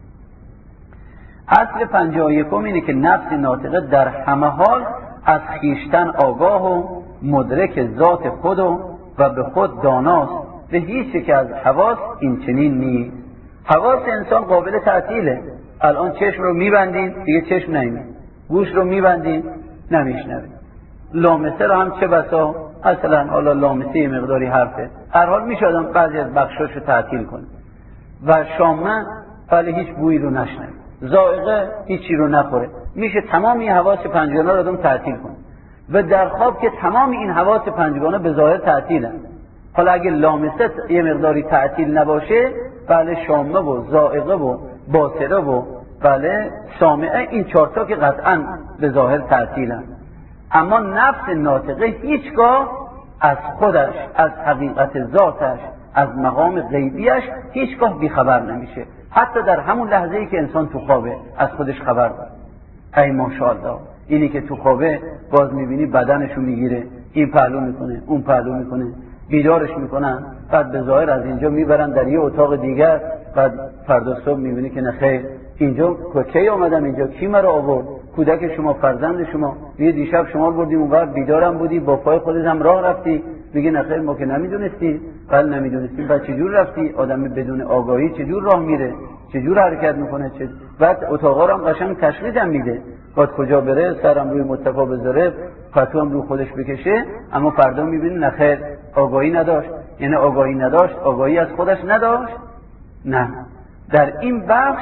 اصل پنجاه و یکم اینه که نفس ناطقه در همه حال از خیشتن آگاه و مدرک ذات خود و به خود داناست به هیچ یک از حواس این چنین نیست. حواس انسان قابل تعطیله. الان چشم رو میبندین دیگه چشم نمیبینید، گوش رو میبندین نمیشنوید، لامسه رو هم چه بسا مثلا حالا لامسه مقداری حرفه، هر حال میشه آدم بعضی از بخشاش رو تعطیل کنه. و شامه ولی هیچ بویی رو نشنوه، ذائقه هیچی رو نخوره، میشه تمام این حواس پنجگانه رو آدم تعطیل کنه. و در خواب که تمام این حواس پنجگانه به ظاهر تعطیلن. حالا اگه لامسه یه مقداری تعطیل نباشه، بله شامه و ذائقه و باصره و بله سامعه، این چهارتا که قطعا به ظاهر تعطیلن. اما نفس ناطقه هیچگاه از خودش، از حقیقت ذاتش، از مقام غیبیش هیچگاه بیخبر نمیشه. حتی در همون لحظه ای که انسان تو خوابه از خودش خبر داره. ای ماشاءالله، اینی که تو خوابه باز میبینی بدنشو میگیره، این پهلو میکنه اون پهلو میکنه، بیدارش میکنن، بعد به ظاهر از اینجا میبرن در یه اتاق دیگر، بعد فردا صبح میبینی که نخیر اینجا کی آمدم، اینجا کی مرا آورد، کودک شما، فرزند شما، یه دیشب شما بردیم اونور، بیدارم بودی، با پای خودت هم راه رفتی، میگه نخیر ما که نمیدونستی. بله نمیدونستی، بعد چجور رفتی؟ آدم بدون آگاهی چجور راه میره، چجور حرکت میکنه، چه بعد اتاقا رو هم قشنگ تشخیص هم میده، بعد کجا بره، سرم روی متفا بذاره، پتو هم رو خودش بکشه. اما فردا میبینی نخیر آگاهی نداشت. یعنی آگاهی نداشت، آگاهی از خودش نداشت. نه، در این بخش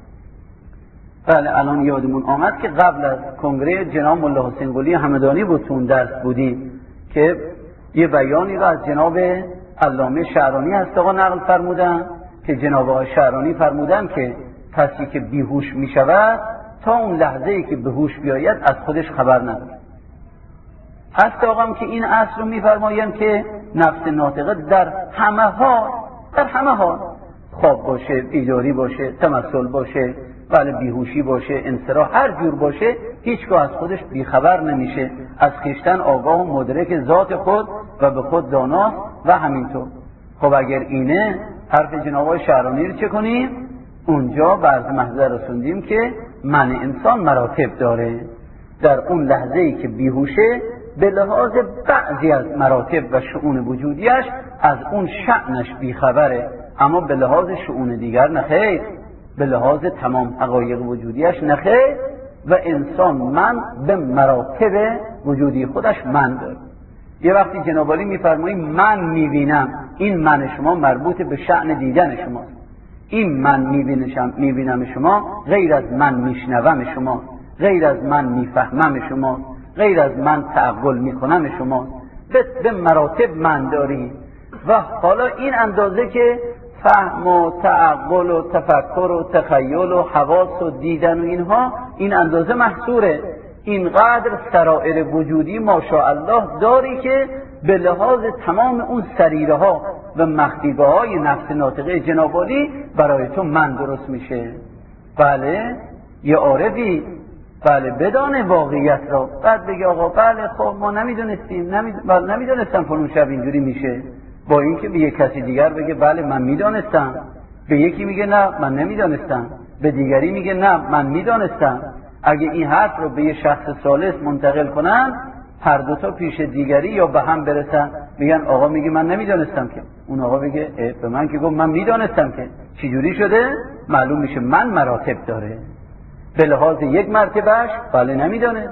بله الان یادمون آمد که قبل از کنگره جناب ملا حسین قلی همدانی بود، تون درس بودیم که یه بیانی رو از جناب علامه شعرانی هست آقا نقل فرمودن که جناب آقا شعرانی فرمودن که کسی که بیهوش می شود تا اون لحظه ای که به هوش بیاید از خودش خبر نداره. هست آقام که این اصل رو می فرماین که نفس ناطقه در همه حال، در همه حال خواب باشه، بیداری باشه، تمثل باشه، بله بیهوشی باشه، انصراف، هر جور باشه، هیچگاه از خودش بیخبر نمیشه، از خویشتن آگاه و مدرک ذات خود و به خود داناست و همینطور. خب اگر اینه حرف جناب آقای شعرانی رو چه کنیم؟ اونجا بعض محضر رسوندیم که من انسان مراتب داره. در اون لحظه ای که بیهوشه به لحاظ بعضی از مراتب و شؤون وجودیش از اون شأنش بیخبره، اما به لحاظ شؤون دیگر نخیر، به لحاظ تمام حقایق وجودیش نخیر. و انسان من به مراتب وجودی خودش من داره. یه وقتی جناب عالی میفرمایید من میبینم، این من شما مربوط به شأن دیدن شماست. این من میبینشم، میبینم شما غیر از من میشنوم شما، غیر از من میفهمم شما، غیر از من تعقل میکنم شما، به, به مراتب من داری. و حالا این اندازه که فهم و تعقل و تفکر و تخیل و حواس و دیدن و اینها این اندازه محصوره. اینقدر سرائر وجودی ماشاءالله داری که به لحاظ تمام اون سریره ها و مخفیگاه های نفس ناطقه جناب عالی برای تو من درست میشه. بله یه عارفی بله بدانه واقعیت را، بعد بگه آقا بله خب ما نمیدونستیم، نمی... بله نمیدونستم فلان شب اینجوری میشه، با اینکه به یک کسی دیگر بگه بله من میدانستم، به یکی میگه نه من نمیدانستم، به دیگری میگه نه من میدانستم. اگه این حرف رو به یه شخص ثالث منتقل کنن، هر دوتا پیش دیگری یا به هم برسن، میگن آقا میگه من نمیدانستم که، اون آقا بگه به من که گفت من میدانستم که. چی جوری شده؟ معلوم میشه من مراتب داره. به لحاظ یک مرتبهش بله نمیدانه،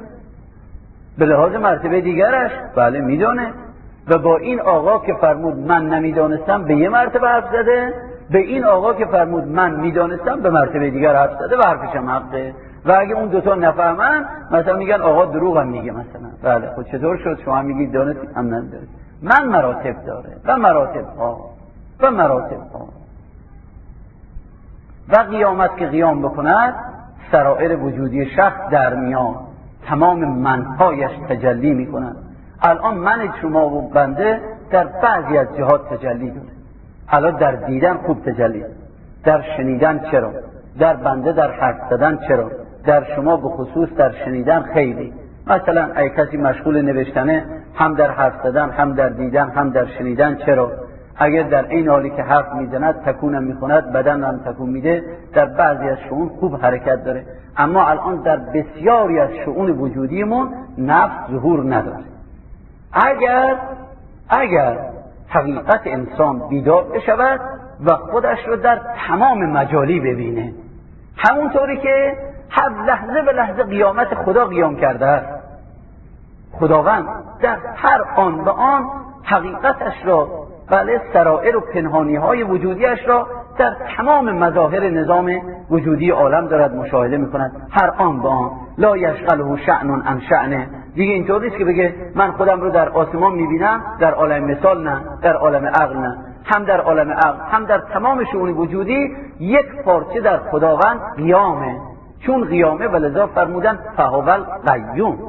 به لحاظ مرتبه دیگرش بله میدانه. و با این آقا که فرمود من نمیدانستم به یه مرتبه حرف زده، به این آقا که فرمود من میدانستم به مرتبه دیگر حرف زده و حرفش هم حقه. و اگه اون دوتا نفهمن مثلا میگن آقا دروغ هم میگه مثلا. بله خود چطور شد شما میگید دانستید هم ندارید. من مراتب داره و مراتب ها و مراتب ها و قیامت که قیام بکند سرائر وجودی شخص در میان تمام منهایش تجلی میکنند. الان من شما و بنده در بعضی از جهات تجلی داره. الان در دیدن خوب تجلی، در شنیدن چرا، در بنده در حرف زدن چرا، در شما به خصوص در شنیدن خیلی. مثلا اگه کسی مشغول نوشتنه هم در حرف زدن هم در دیدن هم در شنیدن چرا. اگر در این حالی که حرف میزند تکونم میخوند بدن هم تکون میده، در بعضی از شؤون خوب حرکت داره. اما الان در بسیاری از شؤون وجودیمون نفس ظهور نداره. اگر اگر حقیقت انسان بیدار بشود و خودش رو در تمام مجالی ببینه، همونطوری که هر لحظه به لحظه قیامت خدا قیام کرده است. خداوند در هر آن به آن حقیقتش را، بله، سرائر و پنهانی های وجودیش را در تمام مظاهر نظام وجودی عالم دارد مشاهده میکند، هر آن به آن. لا یشغله شأن عن شأنه. دیگه اینطور نیست که بگه من خودم رو در آسمان میبینم، در عالم مثال نه، در عالم عقل نه، هم در عالم عقل هم در تمام شؤون وجودی یک پارچه در خداوند قیامه، چون قیامه ولذا فرمودن فهو القیوم.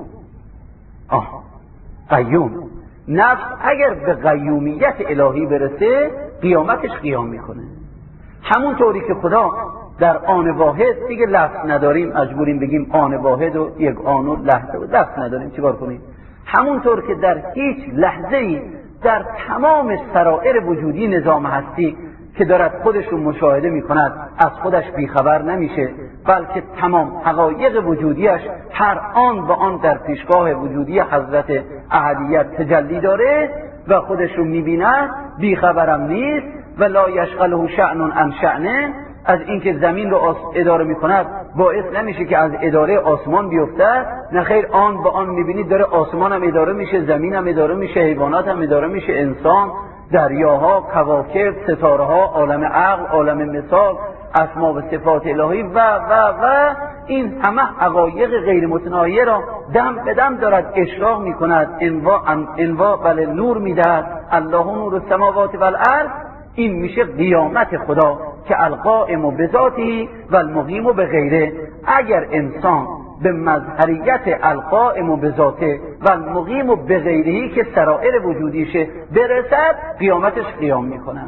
آه قیوم. نفس اگر به قیومیت الهی برسه قیامتش قیام میکنه. همونطوری که خدا در آن واحد، دیگه لفظ نداریم مجبوریم بگیم آن واحد و یک آن و لحظه و لفظ نداریم چیکار کنیم، همونطور که در هیچ لحظه‌ای در تمام سرائر وجودی نظام هستی که دارد خودش رو مشاهده میکند از خودش بیخبر نمیشه، بلکه تمام حقایق وجودیش هر آن به آن در پیشگاه وجودی حضرت احدیت تجلی داره و خودش رو میبیند، بیخبرم نیست. و لا یشغله شأن عن شأنه. از اینکه زمین رو اداره میکند باعث نمیشه که از اداره آسمان بیفته، نه خیر، آن به آن میبینید داره آسمان هم اداره میشه، زمین هم اداره میشه، حیوانات هم اداره میشه، انسان، دریاها، کواکب، ستاره ها، عالم عقل، عالم مثال، اسما و صفات الهی و و و این همه حقایق غیر متناهیه را دم به دم دارد اشراق میکند، انواع انواع بله نور میدهد. الله نور السماوات والارض. این میشه قیامت خدا که القائم بذاته و المقیم بغیره. اگر انسان به مظهریت القائم بذاته و المقیم بغیره که سرائر وجودیشه برسد، قیامتش قیام میکنه.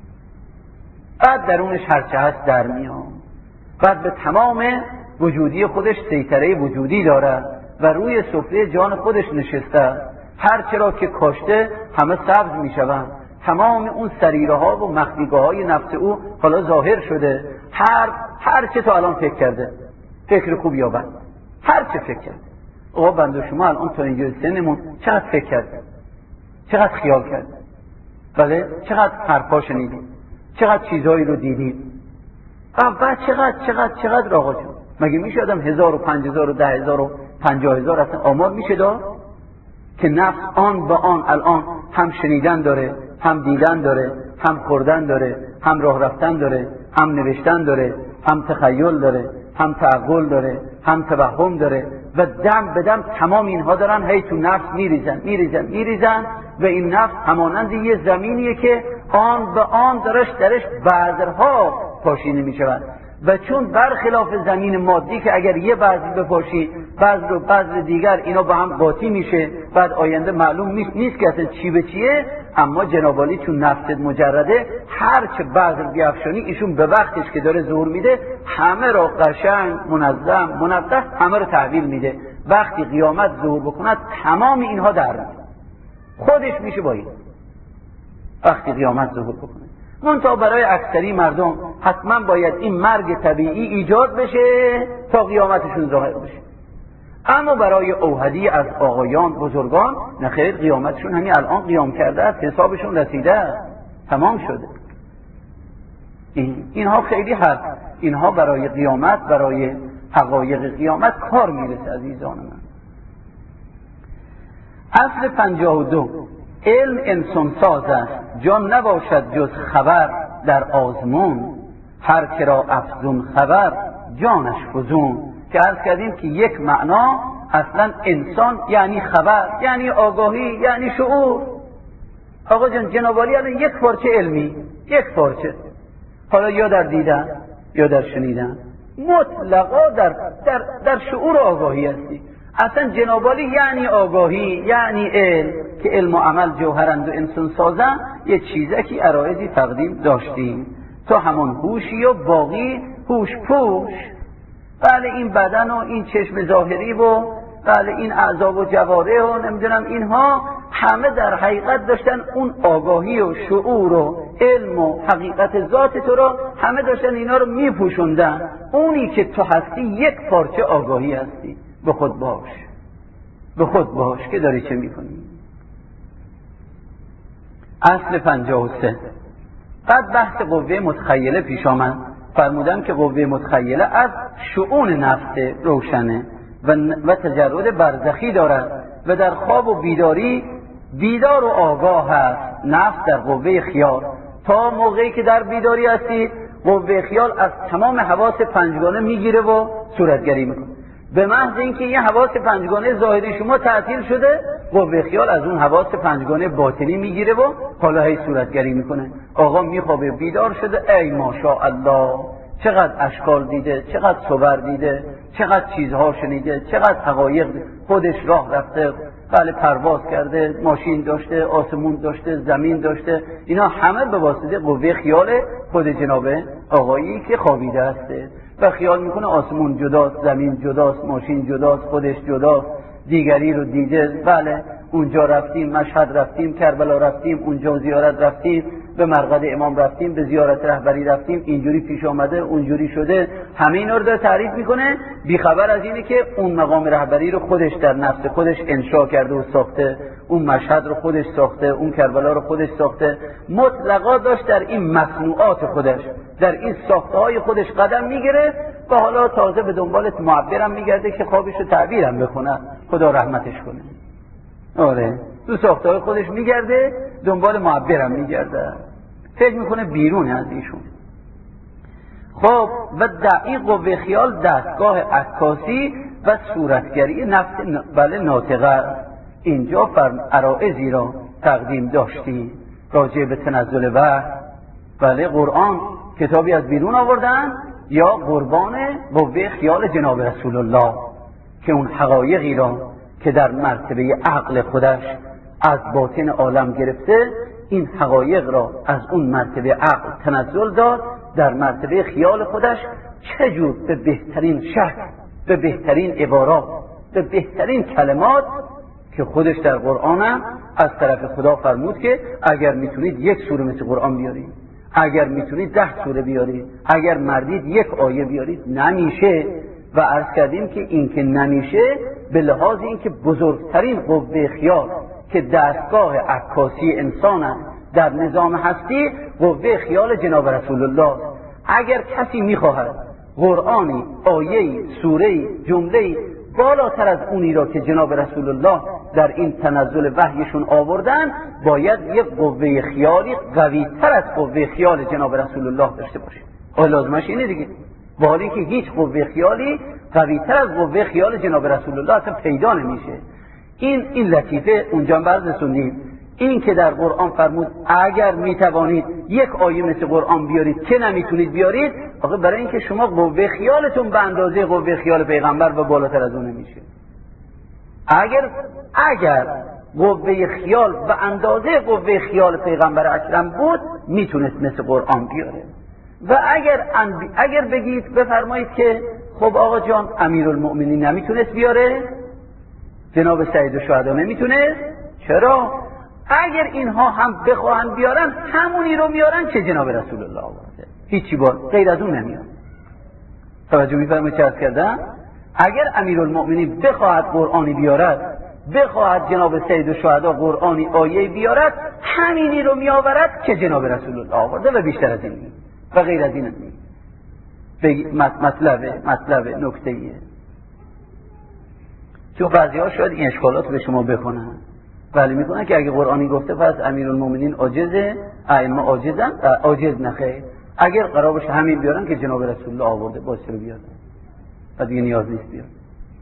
بعد درونش هرچه هست در میاد، بعد به تمام وجودی خودش سیطره وجودی داره و روی سفره جان خودش نشسته، هرچه را که کاشته همه سبز میشوند، تمام اون سریره ها و مخفیگاه های نفس او حالا ظاهر شده. هر هر چه تو الان فکر کرده، فکر خوب یا بد، هر چه فکر کرده، آقا بنده شما الان تا اینجا سنمون چقدر فکر کرده، چقدر خیال کرده، بله، چقدر حرفا شنیدیم، چقدر چیزایی رو دیدیم، بعد چقدر چقدر چقدر آقا جون، مگه میشه آدم هزار و پنج هزار و ده هزار و پنجاه هزار اصلا آمار میشه دار که نفس آن با آن الان هم شنیدن داره، هم دیدن داره، هم خوردن داره، هم راه رفتن داره، هم نوشتن داره، هم تخیل داره، هم تعقل داره، هم توهم داره و دم به دم تمام اینها دارن هی تو نفس میریزن میریزن میریزن و این نفس همانند یه زمینیه که آن به آن درش درش بذرها پاشیده میشود و چون برخلاف زمین مادی که اگر یه بذر بپاشی بذر و بذر دیگر اینا با هم قاطی میشه، بعد آینده معلوم نیست که اصلا چی به چیه. اما جناب عالی چون نفست مجرده، هر چه بذر بیافشانی ایشون به وقتش که داره ظهور میده همه را قشنگ منظم منظم همه رو تحویل میده. وقتی قیامت ظهور بکند تمام اینها در میاد، خودش میشه با این وقتی قیامت ظهور بکنه. منتها برای اکثری مردم حتما باید این مرگ طبیعی ایجاد بشه تا قیامتشون ظاهر بشه، اما برای اوحدی از آقایان بزرگان نخیر، قیامتشون همین الان قیام کرده است، حسابشون رسیده است، تمام شده. این اینها خیلی هست، اینها برای قیامت، برای حقایق قیامت کار میرسه عزیزان من. اصل پنجاه و دو، علم انسان ساز است، جان نباشد جز خبر در آزمون، هر که را افزون خبر جانش فزون. که عرض کردیم که یک معنا اصلا انسان یعنی خبر، یعنی آگاهی، یعنی شعور. آقا جان جنابالی الان یک پارچه علمی، یک پارچه، حالا یا در دیدن یا در شنیدن، مطلقا در, در, در شعور و آگاهی هستی. اصلا جنابالی یعنی آگاهی، یعنی علم، که علم و عمل جوهرند و انسان سازن. یه چیزکی عرایزی تقدیم داشتیم، تو همون هوشی و باقی هوش پوش. بله این بدن و این چشم ظاهری و بله این اعضا و جواره و نمیدونم اینها همه در حقیقت داشتن اون آگاهی و شعور و علم و حقیقت ذات تو رو همه داشتن اینا رو میپوشوندن. اونی که تو هستی یک پارچه آگاهی هستی. به خود باش، به خود باش که داری چه میکنی. اصل پنجاه و سه. بعد بحث قوه متخیله پیش آمد. فرمودن که قوه متخیله از شؤون نفس روشنه و, و تجرد برزخی دارد و در خواب و بیداری بیدار و آگاه هست. نفس در قوه خیال، تا موقعی که در بیداری هستید قوه خیال از تمام حواس پنجگانه میگیره و صورتگری میکنه. به محض اینکه یه حواس پنجگانه ظاهری شما تعطیل شده، قوه خیال از اون حواس پنجگانه باطنی میگیره و حالا هی صورتگری میکنه. آقا میخوابه بیدار شده، ای ماشاءالله چقدر اشکال دیده، چقدر صور دیده، چقدر چیزها شنیده، چقدر حقایق خودش راه رفته، بله پرواز کرده، ماشین داشته، آسمون داشته، زمین داشته. اینا همه به واسطه قوه خیال خود جناب آقایی که خوابیده هسته و خیال میکنه آسمون جداست، زمین جداست، ماشین جداست، خودش جداست، دیگری رو دیده. بله اونجا رفتیم، مشهد رفتیم، کربلا رفتیم، اونجا زیارت رفتیم، به مرقد امام رفتیم، به زیارت رهبری رفتیم، اینجوری پیش آمده، اونجوری شده. همه اینا رو داره تعریف میکنه، بیخبر از اینه که اون مقام رهبری رو خودش در نفس خودش انشا کرده و ساخته، اون مشهد رو خودش ساخته، اون کربلا رو خودش ساخته. مطلقا داشت در این مصنوعات خودش، در این ساخته های خودش قدم میگیره و حالا تازه به دنبال معبرم میگرده که خوابش رو تعبیرم بکنه، خدا رحمتش کنه. آره تو ساخته های خودش میگرده، دنبال معبرم میگرده، فکر میکنه بیرون از ایشون. خب و دقیق قوه خیال دستگاه عکاسی و صورتگری نفس بله ناطقه. اینجا فرم عرائضی را تقدیم داشتی راجع به تنزل وحی. بله قرآن کتابی از بیرون آوردن یا قربان قوه خیال جناب رسول الله که اون حقایقی را که در مرتبه عقل خودش از باطن عالم گرفته، این حقایق را از اون مرتبه عقل تنزل داد در مرتبه خیال خودش، چجور به بهترین شکل، به بهترین عبارات، به بهترین کلمات که خودش در قرآن هم از طرف خدا فرمود که اگر میتونید یک سوره مثل قرآن بیارید، اگر میتونید ده سوره بیارید، اگر مردید یک آیه بیارید. نمیشه. و عرض کردیم که این که نمیشه به لحاظ این که بزرگترین قوه خیال که دستگاه عکاسی انسان است در نظام هستی، قوه خیال جناب رسول الله. اگر کسی میخواهد قرآنی، آیه‌ای، سوره‌ای، جمله‌ای بالاتر از اونی را که جناب رسول الله در این تنزل وحیشون آوردن، باید یک قوه خیالی قوی تر از قوه خیال جناب رسول الله داشته باشه. لازمش اینه دیگه، با حالی که هیچ قوه خیالی قوی تر از قوه خیال جناب رسول الله اصلا پیدا نمیشه. این این لطیفه اونجا بررسونیم، این که در قرآن فرمود اگر میتوانید یک آیه مثل قرآن بیارید که نمیتونید بیارید، آخه برای اینکه شما قوه خیالتون به اندازه قوه خیال پیغمبر و بالاتر از اون نمیشه. اگر اگر قوه خیال به اندازه قوه خیال پیغمبر اکرم بود، میتونست مثل قرآن بیاره. و اگر اگر بگید بفرمایید که خب آقا جان امیرالمؤمنین نمیتونست بیاره، جناب سید الشهدا نمیتونه، چرا؟ اگر اینها هم بخواهن بیارن همونی رو میارن که جناب رسول الله آورده، هیچی با غیر از اون نمیاد. توجه میفرمایید چه عرض کردم؟ اگر امیرالمؤمنین بخواهد قرآنی بیارد، بخواهد جناب سید الشهدا قرآنی آیه بیارد، همینی رو میآورد که جناب رسول الله آورده و بیشتر از این نیست و غیر از این نیست. مطلبه مطلبه نکته‌ایه. چون بعضی ها شاید این اشکالات به شما بکنن، ولی میکنن که اگه قرآنی گفته پس امیرالمومنین عاجزه، ائمه عاجزن، عاجز نخیر. اگر قرار باشه همین بیارن که جناب رسول الله آورده، باز چرا بیارن؟ و دیگه نیاز نیست بیارن.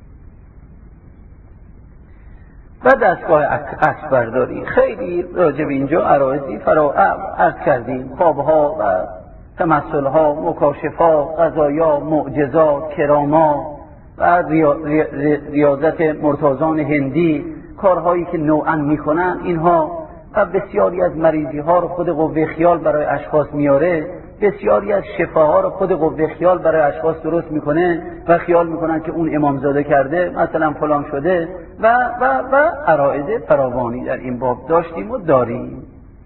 و دستگاه عکس برداری خیلی راجع به اینجا عرایضی فرا عرض کردیم، خوابها و تمثلها، مکاشفها، قضایا، معجزات، کرامات و ریا، ریا، ریاضت مرتازان هندی، کارهایی که نوعا میکنن اینها. و بسیاری از مریضی ها رو خود قوه خیال برای اشخاص میاره، بسیاری از شفاها رو خود قوه خیال برای اشخاص درست میکنه و خیال میکنن که اون امامزاده کرده، مثلا فلان شده و و و عرایض فراوانی در این باب داشتیم و داریم.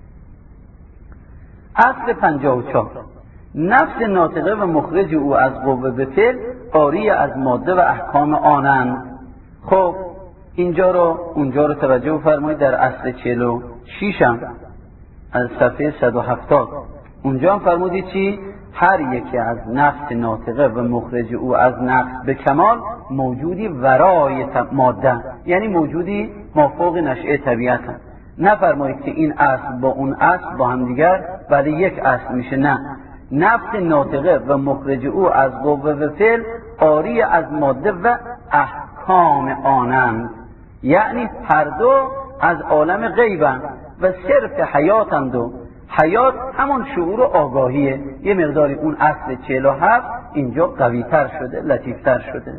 اصل پنجاه و چهار، نفس ناطقه و مخرج او از قوه به فعل عاری از ماده و احکام آنند. خب اینجا رو اونجا رو توجه فرمایید. در اصل چهل و شش هم از صفحه صد و هفتاد اونجا هم فرمودی چی؟ هر یکی از نفس ناطقه و مخرج او از نفس به کمال موجودی ورای ماده، یعنی موجودی مافوق نشأه طبیعت هم. نفرمایید که این اصل با اون اصل با هم دیگر ولی یک اصل میشه، نه. نفس ناطقه و مخرج او از قوه و فعل عاری از ماده و احکام آنند، یعنی هر دو از عالم غیبند و صرف حیاتند و حیات همون شعور و آگاهیه. یه مقداری اون اصل چهل و هفت اینجا قویتر شده، لطیفتر شده.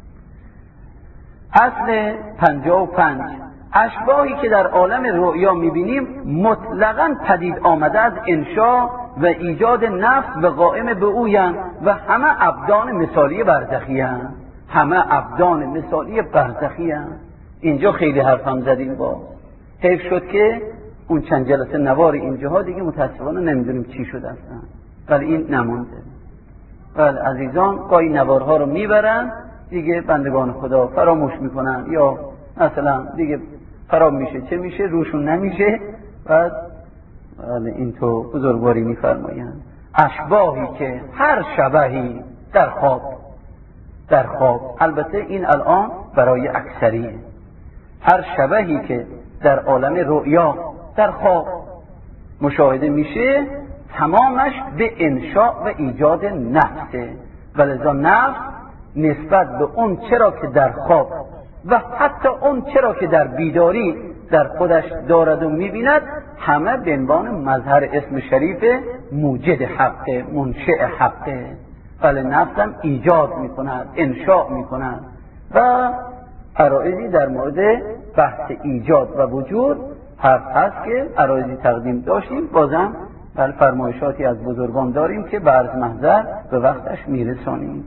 اصل پنجاه و پنج، اشباهی که در عالم رؤیا میبینیم مطلقاً پدید آمده از انشا و ایجاد نفس و قائم به اویند و همه ابدان مثالی برزخی هستند، همه ابدان مثالی برزخی هستند. اینجا خیلی حرفم زدیم، با حیف شد که اون چند جلسه نوار اینجاها دیگه متاسفانه نمیدونیم چی شد اصلا، ولی این نمونده. ولی عزیزان گاهی نوارها رو میبرن دیگه بندگان خدا فراموش میکنن، یا مثلا دیگه خراب میشه چه میشه روشون نمیشه، و این تو بزرگواری میفرمایند اشباهی که هر شبهی در خواب در خواب البته این الان برای اکثریه، هر شبهی که در عالم رؤیا در خواب مشاهده میشه تمامش به انشاء و ایجاد نفسه، ولذا نفس نسبت به اون چرا که در خواب و حتی اون چرا که در بیداری در خودش دارد و میبیند همه به عنوان مظهر اسم شریف موجد حقه، منشأ حقه، ولی نفس هم ایجاد میکند، انشاء میکند. و عرایضی در مورد بحث ایجاد و وجود حرف هست که عرایضی تقدیم داشتیم، بازم بل فرمایشاتی از بزرگان داریم که برز محضر به وقتش میرسانیم.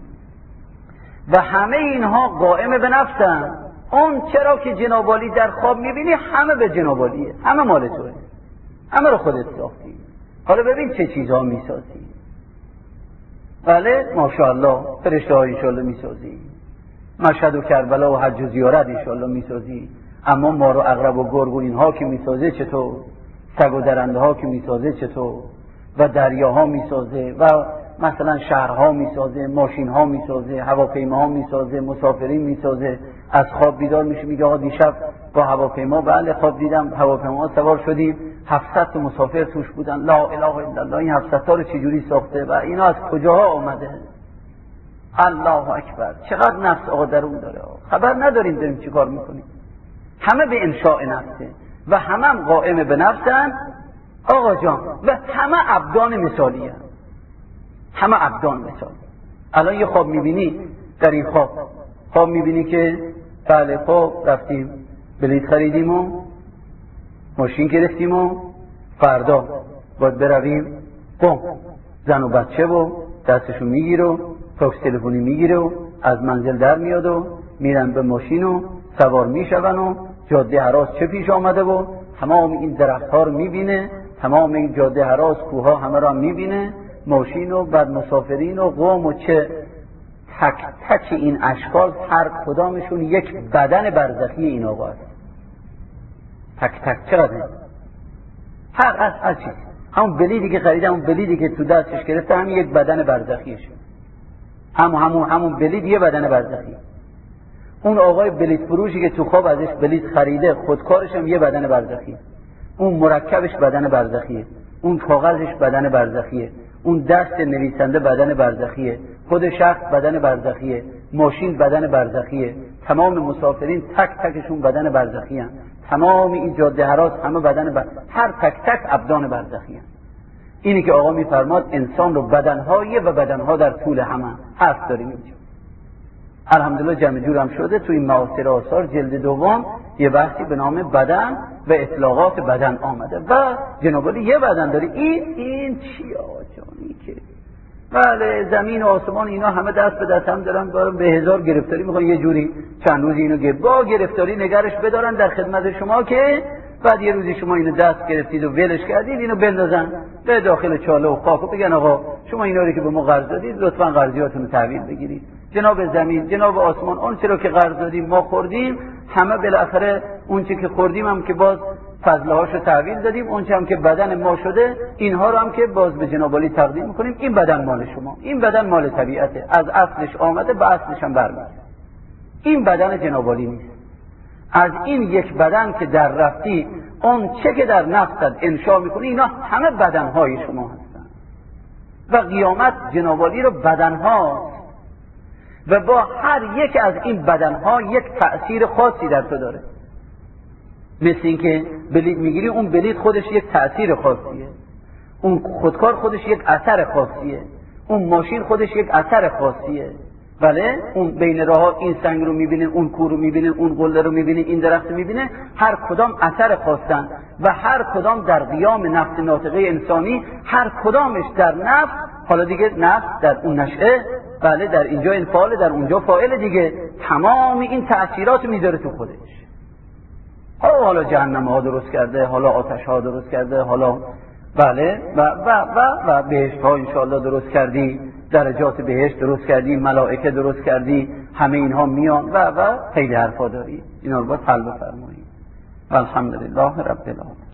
و همه اینها قائم به نفسن، اون چرا که جنابالی در خواب میبینی همه به جنابالیه، همه مال توه، همه رو خودت ساختی. حالا ببین چه چیزها میسازی. بله ماشاءالله فرشته ها انشالله میسازی، مشهد و کربلا و حج و زیارت انشالله میسازی، اما مار و عقرب و گرگ و اینها که میسازه چطور؟ سگ و درنده ها که میسازه چطور؟ و دریاها میسازه، و مثلا شهرها میسازه، ماشین ها میسازه، هواپیما ها میسازه، مسافرین میسازه. از خواب بیدار میشه میگه آقا دیشب با هواپیما بله خواب دیدم هواپیما سوار شدیم هفتصد تا مسافر توش بودن، لا اله الا الله، این هفتصد تا رو چجوری ساخته و اینا از کجاها آمده؟ الله اکبر، چقدر نفس آقا در اون داره، آقا خبر نداریم داریم چی کار میکنیم. همه به انشاء نفسه و همه هم قائم به نفسن آقا جان، و همه ابدان مثالی هست، همه ابدان مثالی. الان یه خواب میبینی، در این خواب خواب میبینی که بله خب رفتیم بلیط خریدیم و ماشین گرفتیم و فردا باید برویم قم، زن و بچه و دستشون میگیره و تاکسی تلفنی میگیره و از منزل در میاد و میرن به ماشین و سوار میشون و جاده هراس چه پیش آمده و تمام این درخت ها رو میبینه، تمام این جاده هراس کوه ها همه را میبینه، ماشین و بعد مسافرین و قوم و چه تک تک این اشکال هر کدامشون یک بدن برزخی این آقا است. تک تک چقدر هر از هر چیز، همون بلیدی که خریده، همون بلیدی که تو دستش گرفته همین یک بدن برزخیشه، همون همون همون بلید یه بدن برزخی. اون آقای بلیط فروشی که تو خواب ازش بلیط خریده خودکارش هم یه بدن برزخی، اون مرکبش بدن برزخیه، اون کاغذش بدن برزخیه، اون دست نویسنده بدن برزخیه، خود شخص بدن برزخیه، ماشین بدن برزخیه، تمام مسافرین تک تکشون بدن برزخی هستند، تمام این جاده هراس همه بدن بر... هر تک تک ابدان برزخی هستند. اینی که آقا میفرماد انسان رو بدنهایی و بدنها در طول همه حرف داریم اینجا. الحمدلله جمع جورم شده تو این معاصر آثار جلد دوم یه بحثی به نام بدن و اطلاقات بدن آمده و جناب یه بدن داری. این این چی آقا جانی که بله زمین و آسمان اینا همه دست به دست هم دارن، دارن به هزار گرفتاری میخوان یه جوری چند روزی اینو گه با گرفتاری نگرش بدارن در خدمت شما که بعد یه روزی شما اینو دست گرفتید و ولش کردید اینو بندازن به داخل چاله و خاک و بگن آقا شما اینا رو که به ما قرض دادید لطفاً قرضیاتون رو تحویل بگیرید. جناب زمین جناب آسمان اون چرا که قرض دادیم ما خوردیم، همه بالاخره اون چه که خوردیم هم که باز فضلهاشو تحویل دادیم، اون هم که بدن ما شده اینها رو هم که باز به جناب عالی تقدیم میکنیم. این بدن مال شما، این بدن مال طبیعته، از اصلش آمده به اصلش هم برمیگرده. این بدن جناب عالی نیست. از این یک بدن که در رفتی اون چه که در نفست انشا میکنی اینا همه بدنهای شما هستن و قیامت جناب عالی رو بدنها و با هر یک از این بدنها یک تأثیر خاصی در تو داره. مثل این که بلیط میگیری، اون بلیط خودش یک تأثیر خاصیه، اون خودکار خودش یک اثر خاصیه، اون ماشین خودش یک اثر خاصیه. بله، اون بین راه این سنگ رو میبینه، اون کور رو میبینه، اون قله رو میبینه، این درخت رو میبینه، هر کدام اثر خواستن و هر کدام در قیام نفس ناطقه انسانی، هر کدامش در نفس، حالا دیگه نفس در اون نشأه، بله در اینجا انفعال، در اونجا فاعل دیگه، تمام این تأثیرات میذاره تو خودش. حالا حالا جهنم ها درست کرده، حالا آتش ها درست کرده، حالا بله و و و و بهشت ها انشاءالله درست کردی، درجات بهشت درست کردی، ملائکه درست کردی، همه اینها میان و و خیلی حرفا داری. اینا رو باید حل بفرمایید. والحمدلله رب العالمین.